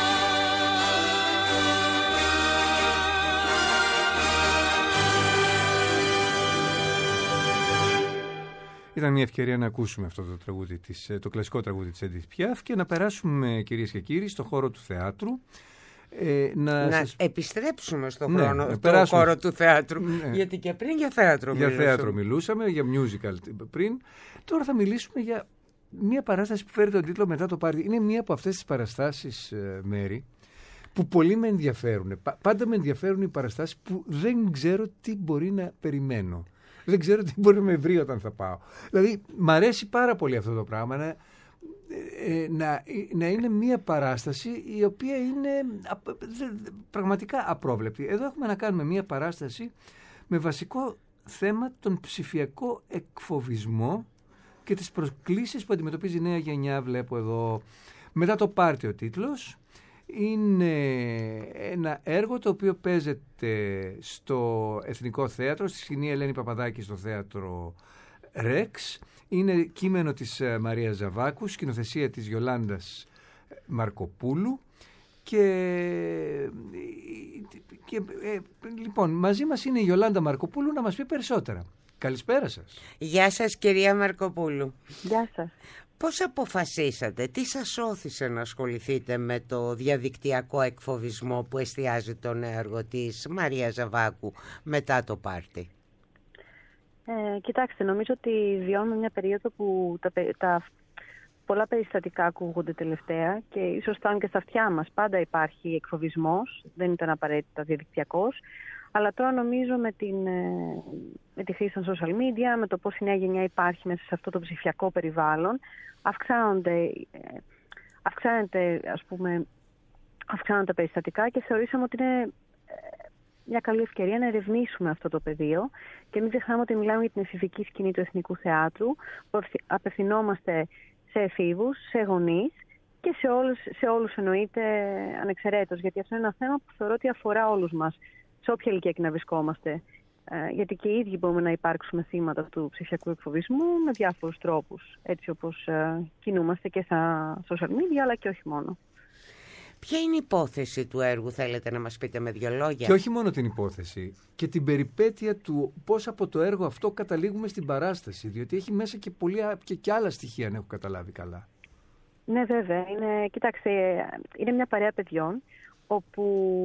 Ήταν μια ευκαιρία να ακούσουμε αυτό το τραγούδι της, το κλασικό τραγούδι της Edith Piaf και να περάσουμε, κυρίες και κύριοι, στο χώρο του θεάτρου. Ε, να να σας... επιστρέψουμε στον ναι, χρόνο, στο χώρο του θεάτρου. Ναι. Γιατί και πριν για θέατρο για μιλούσαμε. θέατρο μιλούσαμε, για musical πριν. Τώρα θα μιλήσουμε για μια παράσταση που φέρει τον τίτλο Μετά το πάρτι. Είναι μια από αυτές τις παραστάσεις, ε, Μέρη, που πολύ με ενδιαφέρουν. Πάντα με ενδιαφέρουν οι παραστάσεις που δεν ξέρω τι μπορεί να περιμένω. Δεν ξέρω τι μπορεί να με βρει όταν θα πάω. Δηλαδή, μ' αρέσει πάρα πολύ αυτό το πράγμα να, ε, να, να είναι μια παράσταση η οποία είναι πραγματικά απρόβλεπτη. Εδώ έχουμε να κάνουμε μια παράσταση με βασικό θέμα τον ψηφιακό εκφοβισμό και τις προκλήσεις που αντιμετωπίζει η νέα γενιά. Βλέπω εδώ Μετά το πάρτι ο τίτλος. Είναι ένα έργο το οποίο παίζεται στο Εθνικό Θέατρο, στη σκηνή Ελένη Παπαδάκη στο θέατρο Ρεξ. Είναι κείμενο της Μαρίας Ζαβάκου, σκηνοθεσία της Γιολάντας Μαρκοπούλου. Και, και ε, λοιπόν, μαζί μας είναι η Γιολάντα Μαρκοπούλου να μας πει περισσότερα. Καλησπέρα σας. Γεια σας, κυρία Μαρκοπούλου. Γεια σας. Πώς αποφασίσατε, τι σας όθησε να ασχοληθείτε με το διαδικτυακό εκφοβισμό που εστιάζει το έργο της Μαρία Ζαβάκου μετά το πάρτι? Ε, κοιτάξτε, νομίζω ότι βιώνουμε μια περίοδο που τα, τα πολλά περιστατικά ακούγονται τελευταία και ίσως φτάνουν και στα αυτιά μας. Πάντα υπάρχει εκφοβισμός, δεν ήταν απαραίτητα διαδικτυακός. Αλλά τώρα νομίζω με, την, με τη χρήση των social media, με το πώς η νέα γενιά υπάρχει μέσα σε αυτό το ψηφιακό περιβάλλον, αυξάνονται, αυξάνεται, ας πούμε, αυξάνονται τα περιστατικά και θεωρήσαμε ότι είναι μια καλή ευκαιρία να ερευνήσουμε αυτό το πεδίο και μην ξεχνάμε ότι μιλάμε για την εφηβική σκηνή του Εθνικού Θεάτρου, που απευθυνόμαστε σε εφήβους, σε γονείς και σε όλους, σε όλους εννοείται ανεξαιρέτως, γιατί αυτό είναι ένα θέμα που θεωρώ ότι αφορά όλους μας, σε όποια ηλικία και να βρισκόμαστε. Ε, γιατί και οι ίδιοι μπορούμε να υπάρξουμε θύματα του ψηφιακού εκφοβισμού με διάφορους τρόπους, έτσι όπως ε, κινούμαστε και στα social media, αλλά και όχι μόνο. Ποια είναι η υπόθεση του έργου, θέλετε να μας πείτε με δύο λόγια? Και όχι μόνο την υπόθεση, και την περιπέτεια του πώς από το έργο αυτό καταλήγουμε στην παράσταση, διότι έχει μέσα και, πολλά, και, και άλλα στοιχεία, αν έχω καταλάβει καλά. Ναι, βέβαια. Είναι, κοιτάξτε, είναι μια παρέα παιδιών, όπου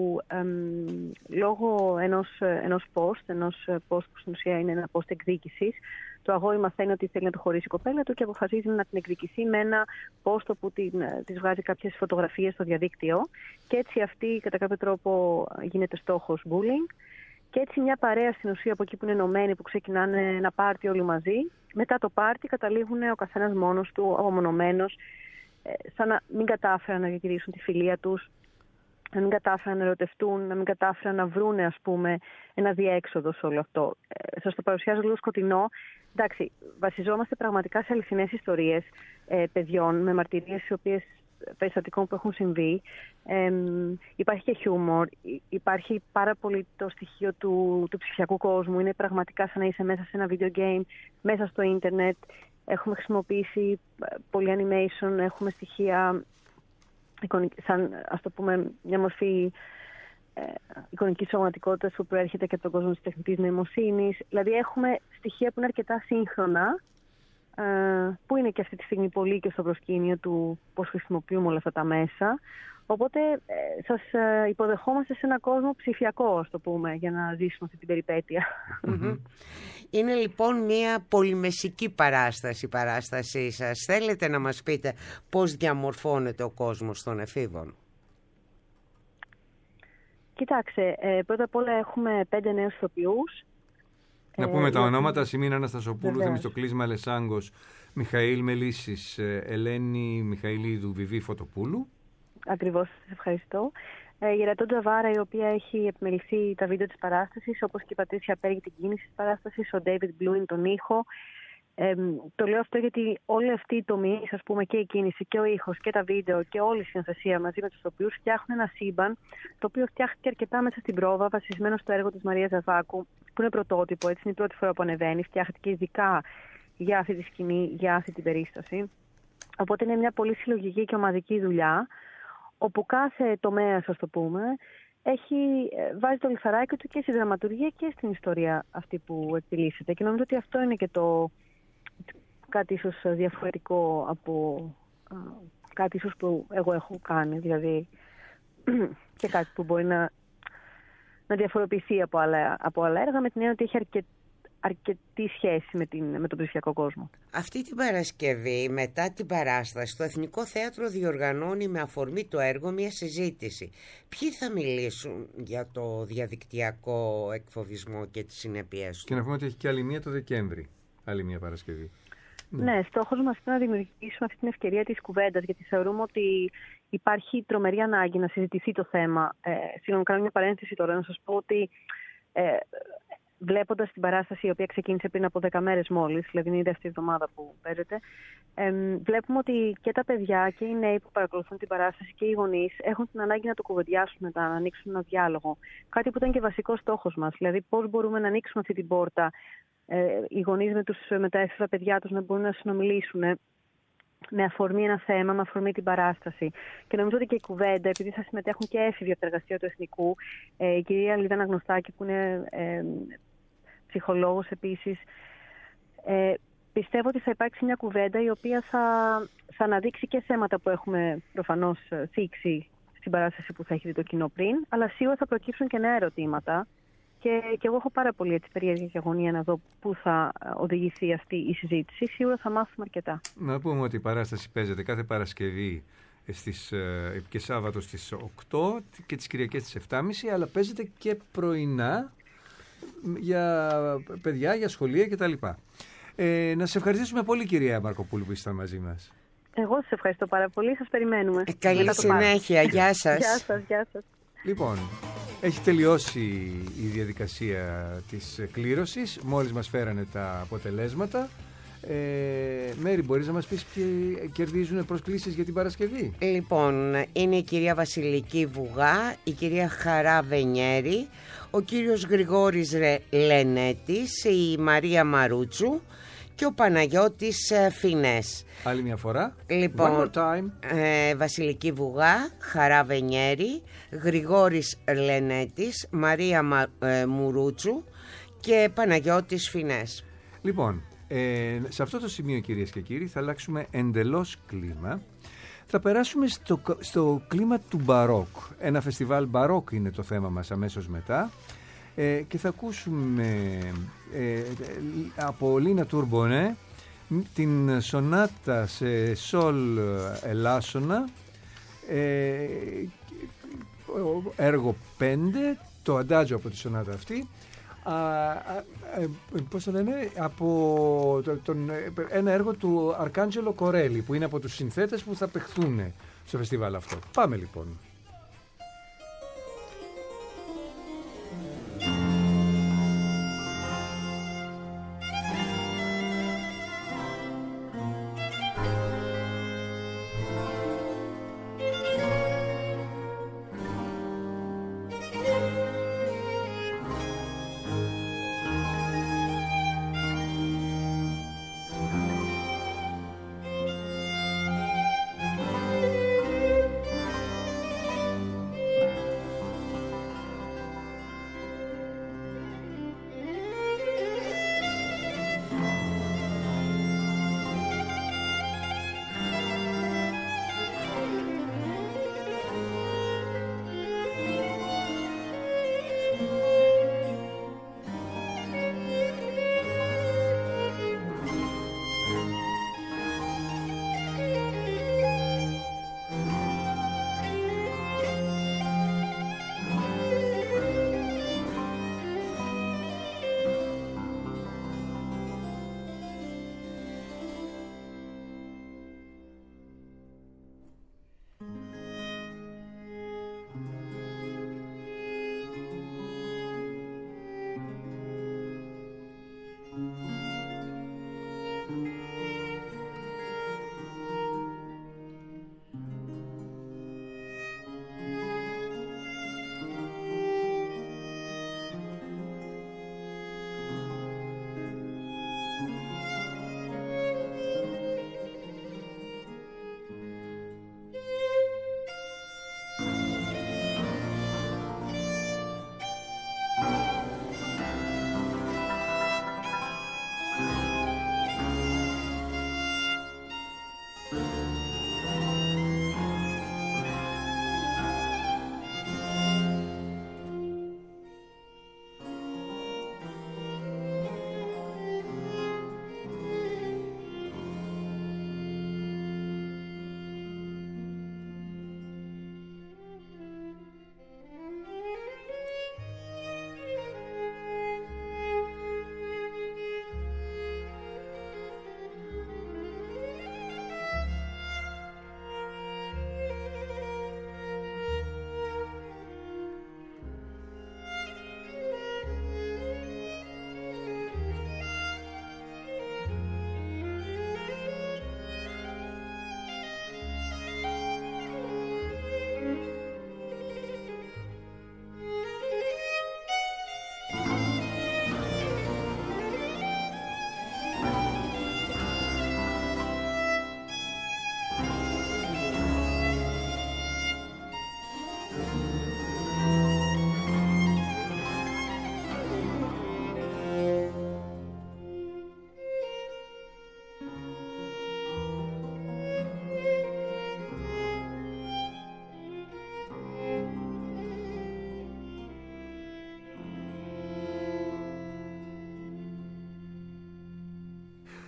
εμ, λόγω ενός, ενός post, ενός post που στην ουσία είναι ένα post εκδίκησης, το αγόρι μαθαίνει ότι θέλει να το χωρίσει η κοπέλα του και αποφασίζει να την εκδικηθεί με ένα post όπου την, της βγάζει κάποιες φωτογραφίες στο διαδίκτυο και έτσι αυτή κατά κάποιο τρόπο γίνεται στόχος bullying και έτσι μια παρέα στην ουσία από εκεί που είναι ενωμένοι, που ξεκινάνε ένα πάρτι όλοι μαζί, μετά το πάρτι καταλήγουν ο καθένας μόνος του, απομονωμένος, σαν να μην κατάφεραν να διατηρήσουν τη φιλία τους, να μην κατάφεραν να ερωτευτούν, να μην κατάφεραν να βρούνε, ας πούμε, ένα διέξοδο σε όλο αυτό. Ε, σας το παρουσιάζω λίγο σκοτεινό. Εντάξει, βασιζόμαστε πραγματικά σε αληθινές ιστορίες ε, παιδιών με μαρτυρίες οι οποίες, περιστατικών που έχουν συμβεί. Ε, υπάρχει και χιούμορ, υπάρχει πάρα πολύ το στοιχείο του, του ψηφιακού κόσμου. Είναι πραγματικά σαν να είσαι μέσα σε ένα video game, μέσα στο ίντερνετ. Έχουμε χρησιμοποιήσει πολύ animation, έχουμε στοιχεία σαν, ας το πούμε, μια μορφή ε, εικονικής σωματικότητας που προέρχεται και από τον κόσμο της τεχνητής νοημοσύνης. Δηλαδή έχουμε στοιχεία που είναι αρκετά σύγχρονα, ε, που είναι και αυτή τη στιγμή πολύ και στο προσκήνιο του πώς χρησιμοποιούμε όλα αυτά τα μέσα. Οπότε ε, σας ε, υποδεχόμαστε σε έναν κόσμο ψηφιακό, ας το πούμε, για να ζήσουμε αυτή την περιπέτεια. Mm-hmm. Είναι λοιπόν μια πολυμεσική παράσταση η παράστασή σας. Θέλετε να μας πείτε πώς διαμορφώνεται ο κόσμος των εφήβων? Κοιτάξτε, ε, πρώτα απ' όλα έχουμε πέντε νέους ηθοποιούς. Να πούμε ε, τα ονόματα: Σιμίνα Αναστασοπούλου, Θεμιστοκλής Μαλεσάγκος, Μιχαήλ Μελίσης, Ελένη Μιχαηλίδου, Βιβί Φωτοπούλου. Ακριβώς, σας ευχαριστώ. Ε, η Γερατό Τζαβάρα, η οποία έχει επιμεληθεί τα βίντεο της παράστασης, όπως και η Πατρίσια Πέργη την κίνηση της παράστασης, ο Ντέιβιντ Μπλούιν τον ήχο. Ε, το λέω αυτό γιατί όλοι αυτοί οι τομείς, ας πούμε, και η κίνηση και ο ήχος και τα βίντεο και όλη η συνεργασία μαζί με τους ηθοποιούς φτιάχνουν ένα σύμπαν, το οποίο φτιάχτηκε αρκετά μέσα στην πρόβα, βασισμένο στο έργο της Μαρίας Ζαβάκου, που είναι πρωτότυπο, έτσι είναι η πρώτη φορά που ανεβαίνει, φτιάχτηκε ειδικά για αυτή τη σκηνή, για αυτή την περίσταση. Οπότε είναι μια πολύ συλλογική και ομαδική δουλειά, όπου κάθε τομέα, ας το πούμε, έχει, βάζει το λιθαράκι του και στη δραματουργία και στην ιστορία αυτή που εκτελήσεται. Και νομίζω ότι αυτό είναι και το κάτι ίσως διαφορετικό από α, κάτι ίσως που εγώ έχω κάνει, δηλαδή και κάτι που μπορεί να, να διαφοροποιηθεί από άλλα, από άλλα έργα, με την έννοια ότι έχει αρκετ, αρκετή σχέση με, την, με τον ψηφιακό κόσμο. Αυτή την Παρασκευή, μετά την παράσταση, το Εθνικό Θέατρο διοργανώνει με αφορμή το έργο μια συζήτηση. Ποιοι θα μιλήσουν για το διαδικτυακό εκφοβισμό και τις συνέπειες του? Και να πούμε ότι έχει και άλλη μία το Δεκέμβρη, άλλη μία Παρασκευή. Ναι, στόχος μας είναι να δημιουργήσουμε αυτή την ευκαιρία της κουβέντας, γιατί θεωρούμε ότι υπάρχει τρομερή ανάγκη να συζητηθεί το θέμα. Ε, Συγγνώμη, κάνω μια παρένθεση τώρα, να σας πω ότι ε, βλέποντας την παράσταση, η οποία ξεκίνησε πριν από δέκα μέρες μόλις, δηλαδή είναι η δεύτερη εβδομάδα που παίζεται, ε, βλέπουμε ότι και τα παιδιά και οι νέοι που παρακολουθούν την παράσταση και οι γονείς έχουν την ανάγκη να το κουβεντιάσουν μετά, να ανοίξουν ένα διάλογο. Κάτι που ήταν και βασικός στόχος μας, δηλαδή πώς μπορούμε να ανοίξουμε αυτή την πόρτα, ε, οι γονείς με, τους, με τα έφηβα παιδιά τους να μπορούν να συνομιλήσουν με αφορμή ένα θέμα, με αφορμή την παράσταση. Και νομίζω ότι και η κουβέντα, επειδή θα συμμετέχουν και έφηβοι από τα εργαστήρια του Εθνικού, ε, η κυρία Λιδάνα Γνωστάκη, που είναι ε, ψυχολόγος επίσης, ε, πιστεύω ότι θα υπάρξει μια κουβέντα η οποία θα, θα αναδείξει και θέματα που έχουμε προφανώς θίξει στην παράσταση που θα έχει δει το κοινό πριν, αλλά σίγουρα θα προκύψουν και νέα ερωτήματα Και, και εγώ έχω πάρα πολύ έτσι, περίεργη και αγωνία να δω πού θα οδηγηθεί αυτή η συζήτηση. Σίγουρα θα μάθουμε αρκετά. Να πούμε ότι η παράσταση παίζεται κάθε Παρασκευή στις, και Σάββατο στις οκτώ και τις Κυριακές στις επτά και μισή, αλλά παίζεται και πρωινά για παιδιά, για σχολεία κτλ. Ε, να σε ευχαριστήσουμε πολύ, κυρία Μαρκοπούλου, που ήσασταν μαζί μας. Εγώ σας ευχαριστώ πάρα πολύ. Σας περιμένουμε. Ε, καλή συνέχεια. Γεια σας. Γεια σας, γεια σας. Λοιπόν, έχει τελειώσει η διαδικασία της κλήρωσης. Μόλις μας φέρανε τα αποτελέσματα. Ε, Μέρη, μπορείς να μας πεις ποιοι κερδίζουν προσκλήσεις για την Παρασκευή? Λοιπόν, είναι η κυρία Βασιλική Βουγά, η κυρία Χαρά Βενιέρη, ο κύριος Γρηγόρης Ρε Λενέτης, η Μαρία Μαρούτσου και ο Παναγιώτης Φινές. Άλλη μια φορά. Λοιπόν, One more time. Ε, Βασιλική Βουγά, Χαρά Βενιέρη, Γρηγόρης Λενέτης, Μαρία Μα, ε, Μουρούτσου και Παναγιώτης Φινές. Λοιπόν, ε, σε αυτό το σημείο, κυρίες και κύριοι, θα αλλάξουμε εντελώς κλίμα. Θα περάσουμε στο, στο κλίμα του μπαρόκ. Ένα φεστιβάλ μπαρόκ είναι το θέμα μας αμέσως μετά. Ε, και θα ακούσουμε ε, από Λίνα Τουρμπονέ την σονάτα σε σολ ελάσσονα, ε, έργο πέντε, το αντάτζο από τη σονάτα αυτή. Α, α, ε, πώς το λένε, από το, τον, ένα έργο του Αρκάντζελο Κορέλη, που είναι από τους συνθέτες που θα παιχθούν στο φεστιβάλ αυτό. Πάμε λοιπόν.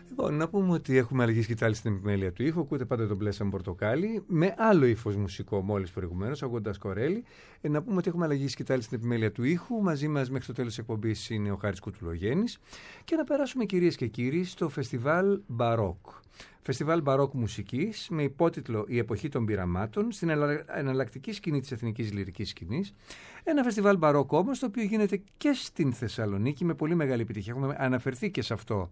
Λοιπόν, να πούμε ότι έχουμε αλλαγή σκητάλη στην επιμέλεια του ήχου. Ακούτε πάντα τον Πλέσσα Πορτοκάλι με άλλο ύφος μουσικό μόλις προηγουμένως, ακούγοντας Κορέλη. Ε, να πούμε ότι έχουμε αλλαγή σκητάλη στην επιμέλεια του ήχου. Μαζί μας μέχρι το τέλος της εκπομπής είναι ο Χάρης Κουτουλογέννης. Και να περάσουμε, κυρίες και κύριοι, στο φεστιβάλ Μπαρόκ. Φεστιβάλ Μπαρόκ μουσικής με υπότιτλο «Η εποχή των πειραμάτων» στην εναλλακτική σκηνή της εθνικής λυρικής σκηνής. Ένα φεστιβάλ Μπαρόκ όμως, το οποίο γίνεται και στην Θεσσαλονίκη με πολύ μεγάλη επιτυχία. Έχουμε αναφερθεί και σε αυτό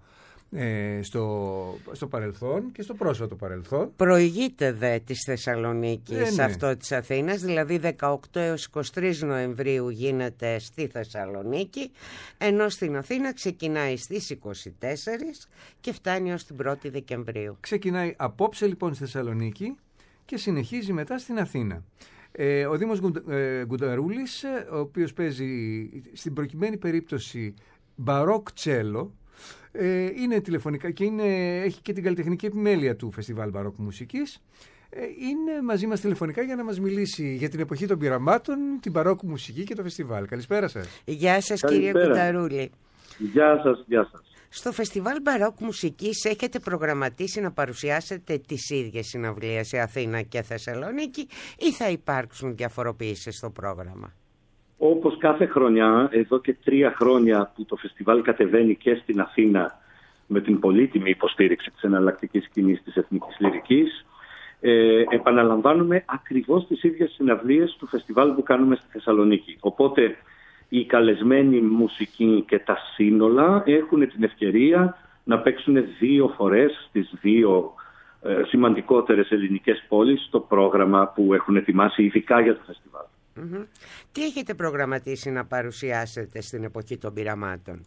ε, στο, στο παρελθόν και στο πρόσφατο παρελθόν. Προηγείται δε της Θεσσαλονίκης ε, ναι. αυτό της Αθήνας, δηλαδή δεκαοκτώ έως είκοσι τρεις Νοεμβρίου γίνεται στη Θεσσαλονίκη, ενώ στην Αθήνα ξεκινάει στις είκοσι τέσσερις και φτάνει ως την πρώτη Δεκεμβρίου. Ξεκινάει απόψε λοιπόν στη Θεσσαλονίκη και συνεχίζει μετά στην Αθήνα. Ε, ο Δήμος Γκουνταρούλης, ο οποίος παίζει στην προκειμένη περίπτωση μπαρόκ τσέλο, ε, είναι τηλεφωνικά και είναι, έχει και την καλλιτεχνική επιμέλεια του φεστιβάλ Μπαρόκ μουσικής. Ε, είναι μαζί μας τηλεφωνικά για να μας μιλήσει για την εποχή των πειραμάτων, την μπαρόκ μουσική και το φεστιβάλ. Καλησπέρα σας. Γεια σας. Καλησπέρα. Κύριε Γκουνταρούλη. Γεια σας, γεια σας. Στο φεστιβάλ Μπαρόκ μουσικής έχετε προγραμματίσει να παρουσιάσετε τις ίδιες συναυλίες σε Αθήνα και Θεσσαλονίκη ή θα υπάρξουν διαφοροποιήσεις στο πρόγραμμα? Όπως κάθε χρονιά, εδώ και τρία χρόνια που το φεστιβάλ κατεβαίνει και στην Αθήνα με την πολύτιμη υποστήριξη της εναλλακτικής σκηνής της Εθνικής Λυρικής, ε, επαναλαμβάνουμε ακριβώς τις ίδιες συναυλίες του φεστιβάλ που κάνουμε στη Θεσσαλονίκη. Οπότε οι καλεσμένοι μουσικοί και τα σύνολα έχουν την ευκαιρία να παίξουν δύο φορές στις δύο ε, σημαντικότερες ελληνικές πόλεις στο πρόγραμμα που έχουν ετοιμάσει ειδικά για το φεστιβάλ. Mm-hmm. Τι έχετε προγραμματίσει να παρουσιάσετε στην εποχή των πειραμάτων?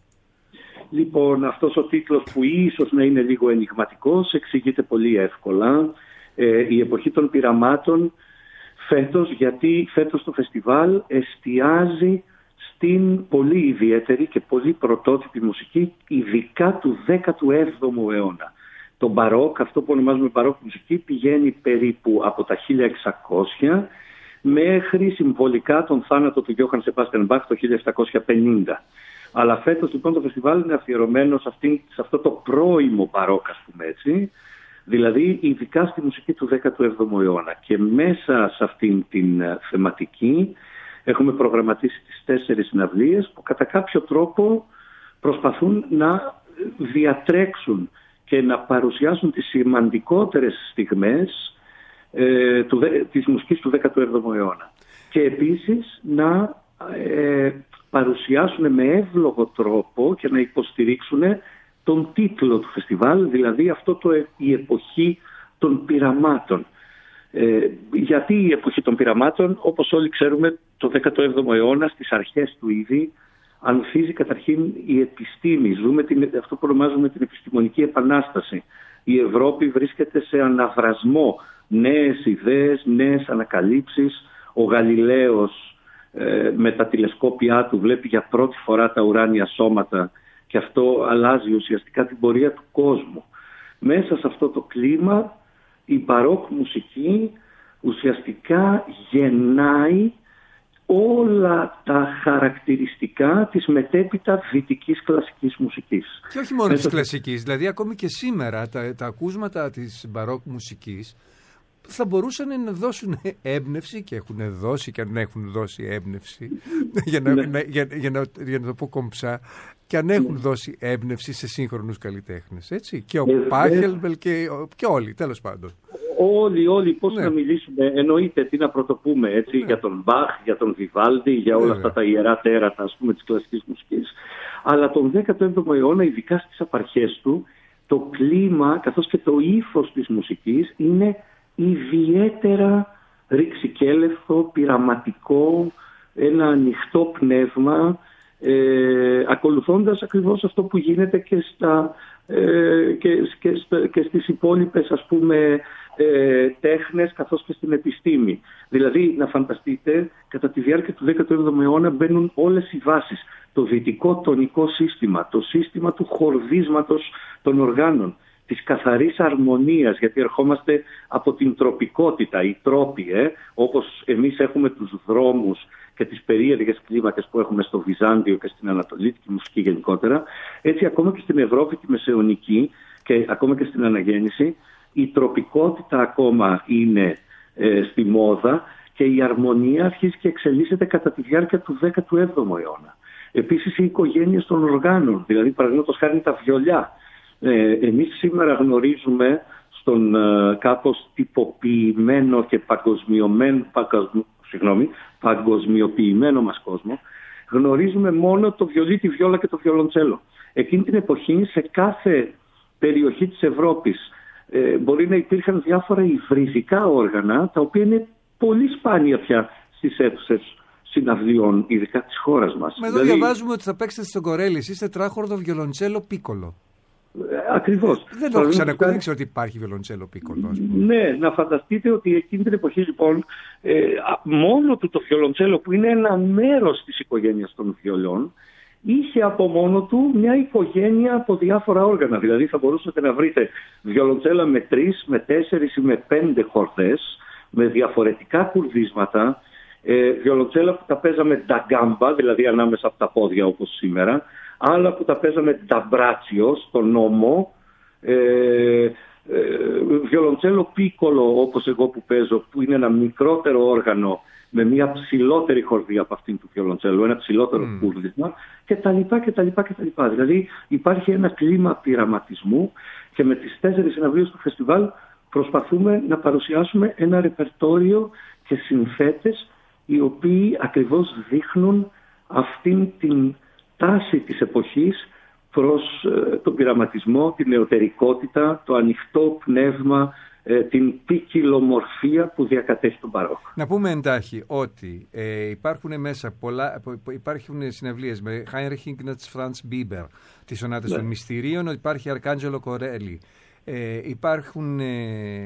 Λοιπόν, αυτός ο τίτλος που ίσως να είναι λίγο ενιγματικός εξηγείται πολύ εύκολα. Ε, η εποχή των πειραμάτων φέτος, γιατί φέτος το φεστιβάλ εστιάζει στην πολύ ιδιαίτερη και πολύ πρωτότυπη μουσική, ειδικά του δέκατου έβδομου αιώνα. Το μπαρόκ, αυτό που ονομάζουμε μπαρόκ μουσική, πηγαίνει περίπου από τα χίλια εξακόσια μέχρι συμβολικά τον θάνατο του Γιώχαν Σεμπάστιαν Μπαχ το χίλια επτακόσια πενήντα. Αλλά φέτος λοιπόν το φεστιβάλ είναι αφιερωμένο σε, αυτή, σε αυτό το πρώιμο μπαρόκ, ας πούμε έτσι, δηλαδή ειδικά στη μουσική του δέκατου έβδομου αιώνα. Και μέσα σε αυτήν την θεματική έχουμε προγραμματίσει τις τέσσερις συναυλίες που κατά κάποιο τρόπο προσπαθούν να διατρέξουν και να παρουσιάσουν τις σημαντικότερες στιγμές ε, του, της μουσικής του δέκατου έβδομου αιώνα. Και επίσης να ε, παρουσιάσουν με εύλογο τρόπο και να υποστηρίξουν τον τίτλο του φεστιβάλ, δηλαδή αυτό το, η εποχή των πειραμάτων. Ε, γιατί η εποχή των πειραμάτων? Όπως όλοι ξέρουμε, το δέκατο έβδομο αιώνα, στις αρχές του ήδη, ανθίζει καταρχήν η επιστήμη. Ζούμε την, αυτό που ονομάζουμε την επιστημονική επανάσταση. Η Ευρώπη βρίσκεται σε αναβρασμό, νέες ιδέες, νέες ανακαλύψεις. Ο Γαλιλαίος ε, με τα τηλεσκόπια του βλέπει για πρώτη φορά τα ουράνια σώματα και αυτό αλλάζει ουσιαστικά την πορεία του κόσμου. Μέσα σε αυτό το κλίμα η μπαρόκ μουσική ουσιαστικά γεννάει όλα τα χαρακτηριστικά της μετέπειτα δυτικής κλασικής μουσικής. Και όχι μόνο Μέσα... της κλασικής, δηλαδή ακόμη και σήμερα τα, τα ακούσματα της μπαρόκ μουσικής θα μπορούσαν να δώσουν έμπνευση και έχουν δώσει και αν έχουν δώσει έμπνευση για, να, ναι. να, για, για, να, για να το πω κομψά, και αν έχουν ναι. δώσει έμπνευση σε σύγχρονους καλλιτέχνες, έτσι, και ο ε, Πάχελμπελ και, και όλοι, τέλος πάντων. Όλοι, όλοι, πώς ναι. να μιλήσουμε, εννοείται τι να πρωτοπούμε, έτσι, ναι. για τον Μπαχ, για τον Βιβάλντι, για όλα ναι. αυτά τα ιερά τέρατα, ας πούμε, της κλασικής μουσικής. Αλλά τον δέκατο έβδομο αιώνα, ειδικά στις απαρχές του, το κλίμα, καθώς και το ύφος της μουσικής είναι ιδιαίτερα ρηξικέλευθο, πειραματικό, ένα ανοιχτό πνεύμα, ε, ακολουθώντας ακριβώς αυτό που γίνεται και, στα, ε, και, και, στα, και στις υπόλοιπες, ας πούμε, ε, τέχνες, καθώς και στην επιστήμη. Δηλαδή, να φανταστείτε, κατά τη διάρκεια του δέκατου έβδομου αιώνα μπαίνουν όλες οι βάσεις. Το δυτικό τονικό σύστημα, το σύστημα του χορδίσματος των οργάνων, της καθαρής αρμονίας, γιατί ερχόμαστε από την τροπικότητα, οι τρόποι, ε, όπως εμείς έχουμε τους δρόμους και τις περίεργες κλίμακες που έχουμε στο Βυζάντιο και στην Ανατολίτικη μουσική γενικότερα, έτσι ακόμα και στην Ευρώπη τη μεσαιωνική και ακόμα και στην αναγέννηση. Η τροπικότητα ακόμα είναι ε, στη μόδα και η αρμονία αρχίζει και εξελίσσεται κατά τη διάρκεια του δέκατου έβδομου αιώνα. Επίσης οι οικογένειες των οργάνων, δηλαδή παραδείγματος χάρη τα βιολιά. Ε, εμείς σήμερα γνωρίζουμε στον ε, κάπως τυποποιημένο και παγκοσμιωμένο, παγκοσμι, συγγνώμη, παγκοσμιοποιημένο μας κόσμο, γνωρίζουμε μόνο το βιολί, τη βιόλα και το βιολοντσέλο. Εκείνη την εποχή σε κάθε περιοχή της Ευρώπης ε, μπορεί να υπήρχαν διάφορα υβριδικά όργανα, τα οποία είναι πολύ σπάνια πια στις αίθουσες συναυλιών, ειδικά της χώρας μας. Με εδώ δηλαδή, διαβάζουμε ότι θα παίξετε στον Κορέλη εσείς τετράχορδο βιολοντσέλο πίκολο. Ε, ακριβώς. Δεν το έχω ξανακούσει, δεν ξέρω ότι υπάρχει βιολοντσέλο πίκολο. Ναι, να φανταστείτε ότι εκείνη την εποχή λοιπόν ε, μόνο του το βιολοντσέλο, που είναι ένα μέρος της οικογένειας των βιολιών, είχε από μόνο του μια οικογένεια από διάφορα όργανα. Δηλαδή θα μπορούσατε να βρείτε βιολοντσέλα με τρεις, με τέσσερις ή με πέντε χορδές, με διαφορετικά κουρδίσματα, ε, βιολοντσέλα που τα παίζαμε νταγκάμπα, δηλαδή ανάμεσα από τα πόδια όπως σήμερα, άλλα που τα παίζαμε νταμπράτσιο στον νόμο, ε, ε, βιολοντσέλο πίκολο όπως εγώ που παίζω, που είναι ένα μικρότερο όργανο με μια ψηλότερη χορδή από αυτήν του βιολοντσέλου, ένα ψηλότερο mm. κούρδισμα κτλ. κτλ, κτλ. Δηλαδή υπάρχει ένα κλίμα πειραματισμού και με τις τέσσερις συναυλίες του φεστιβάλ προσπαθούμε να παρουσιάσουμε ένα ρεπερτόριο και συνθέτες οι οποίοι ακριβώς δείχνουν αυτήν την τάση της εποχής προς ε, τον πειραματισμό, την νεωτερικότητα, το ανοιχτό πνεύμα, ε, την ποικιλομορφία που διακατέχει τον μπαρόκο. Να πούμε εντάχει ότι ε, υπάρχουν μέσα πολλά, υπάρχουν συναυλίες με Heinrich Ignaz Franz Bieber, τις σονάτες ναι. των μυστηρίων, ότι υπάρχει Αρκάντζελο Κορέλη. Ε, υπάρχουν, ε,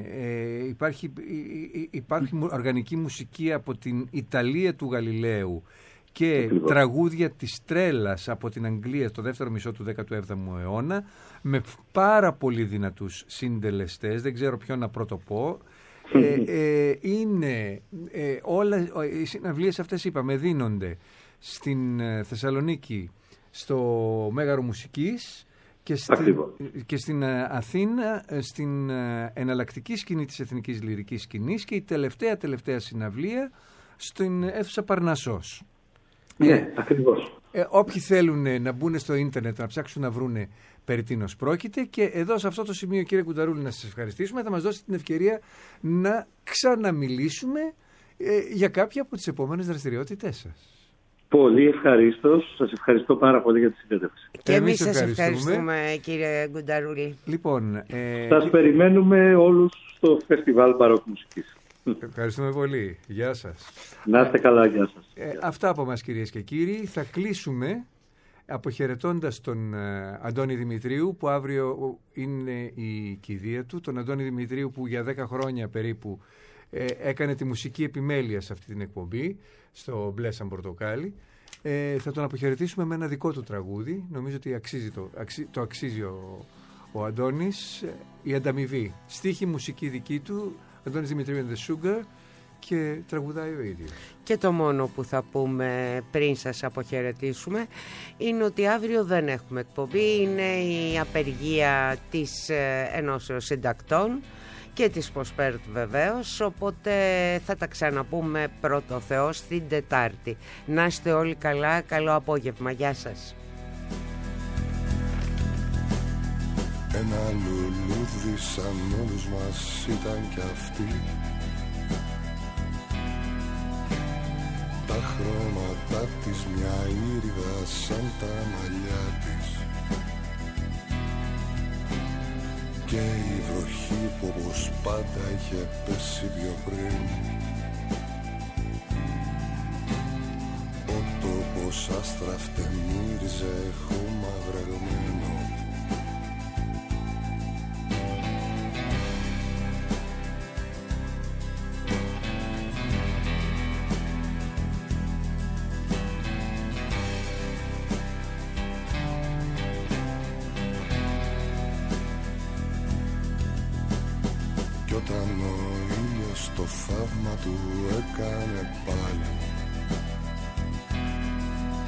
ε, υπάρχει, ε, υπάρχει οργανική μουσική από την Ιταλία του Γαλιλαίου και Ακριβώς. τραγούδια της Τρέλας από την Αγγλία στο δεύτερο μισό του δέκατου έβδομου αιώνα με πάρα πολύ δυνατούς συντελεστές, δεν ξέρω ποιον να πρωτοπώ. ε, ε, είναι ε, όλα, οι συναυλίες αυτές είπαμε δίνονται στην Θεσσαλονίκη στο Μέγαρο Μουσικής και στην, και στην Αθήνα στην εναλλακτική σκηνή της Εθνικής Λυρικής Σκηνής και η τελευταία τελευταία συναυλία στην αίθουσα Παρνασσός. Ναι, ε, ακριβώς. Ε, όποιοι θέλουν να μπουν στο ίντερνετ να ψάξουν να βρούνε περί τίνος πρόκειται και εδώ σε αυτό το σημείο κύριε Κουνταρούλη να σας ευχαριστήσουμε, θα μας δώσετε την ευκαιρία να ξαναμιλήσουμε ε, για κάποια από τις επόμενες δραστηριότητές σας. Πολύ ευχαρίστως. Σας ευχαριστώ πάρα πολύ για τη συνέντευξη. Και εμείς σας ευχαριστούμε κύριε Κουνταρούλη. Λοιπόν, ε, σας περιμένουμε όλους στο Φεστιβάλ Μπαρόκ Μουσικής. Ευχαριστούμε πολύ. Γεια σας. Να είστε καλά, γεια σας. Ε, αυτά από μας κυρίες και κύριοι. Θα κλείσουμε αποχαιρετώντας τον ε, Αντώνη Δημητρίου που αύριο είναι η κηδεία του. Τον Αντώνη Δημητρίου που για δέκα χρόνια περίπου ε, έκανε τη μουσική επιμέλεια σε αυτή την εκπομπή στο Μπλε σαν Πορτοκάλι. Ε, θα τον αποχαιρετήσουμε με ένα δικό του τραγούδι. Νομίζω ότι αξίζει το, αξί, το αξίζει ο, ο Αντώνης. Η ανταμοιβή. Στίχη μουσική δική του. Αντώνης Δημητρίου and the Sugar και τραγουδάει ο ίδιος. Και το μόνο που θα πούμε πριν σας αποχαιρετήσουμε είναι ότι αύριο δεν έχουμε εκπομπή. Είναι η απεργία της Ενώσεως Συντακτών και της Ποσπέρτ βεβαίως, οπότε θα τα ξαναπούμε πρώτο Θεός την Τετάρτη. Να είστε όλοι καλά, καλό απόγευμα, γεια σας. Ένα λουλούδι σαν όλους μας ήταν κι αυτή. Τα χρώματα της μια ήριδα σαν τα μαλλιά της. Και η βροχή που όπως πάντα είχε πέσει πιο πριν. Ο τόπος άστρα φτεμύριζε χώμα βρεγμένο. Κι όταν ο ήλιος το θαύμα του έκανε πάλι,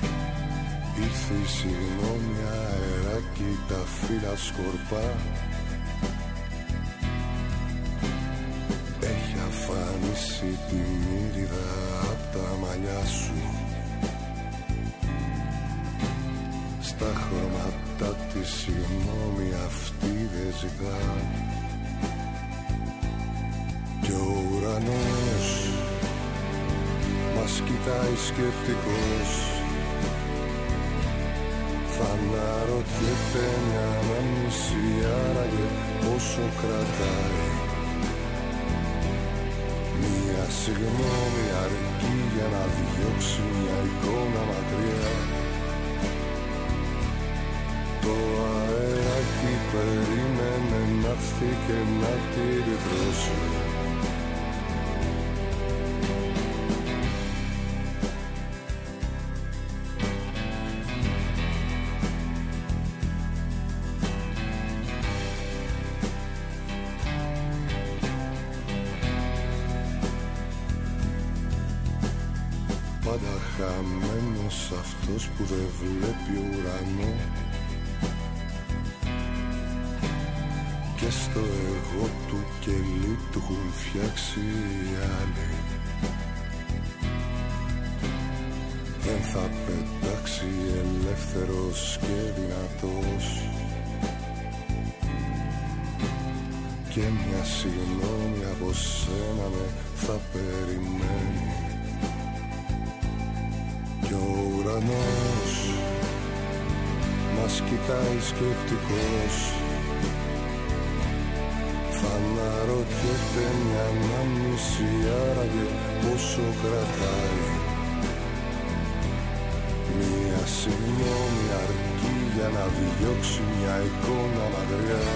ήρθε η συγγνώμη αεράκι, τα φύλλα σκορπά εξαφανίσει τη μύριδα απ' τα μαλλιά σου. Στα χρώματα της συγγνώμη αυτή δεν ζητά. Κι ο ουρανός μας κοιτάει σκεπτικός. Θα αναρωτιέται μια ανάμνηση άραγε πόσο κρατάει. Μια συγγνώμη αρκεί για να διώξει μια εικόνα μακριά. Το αεράκι περίμενε να έρθει και να τη λυτρώσει. Πάντα χαμένος αυτός που δεν βλέπει ουρανό. Και στο εγώ του κελί του έχουν φτιάξει οι άλλοι. Δεν θα πετάξει ελεύθερος και δυνατός. Και μια συγγνώμη από σένα με θα περιμένει. Κι ο ουρανός μας κοιτάει σκεπτικός. Θα αναρωτιέται μια ανάμνηση άραγε πόσο κρατάει. Μια συγγνώμη αρκεί για να διώξει μια εικόνα μακριά.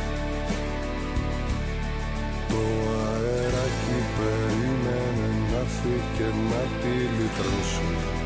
Το αεράκι περίμενε να έρθει και να τη λυτρώσει.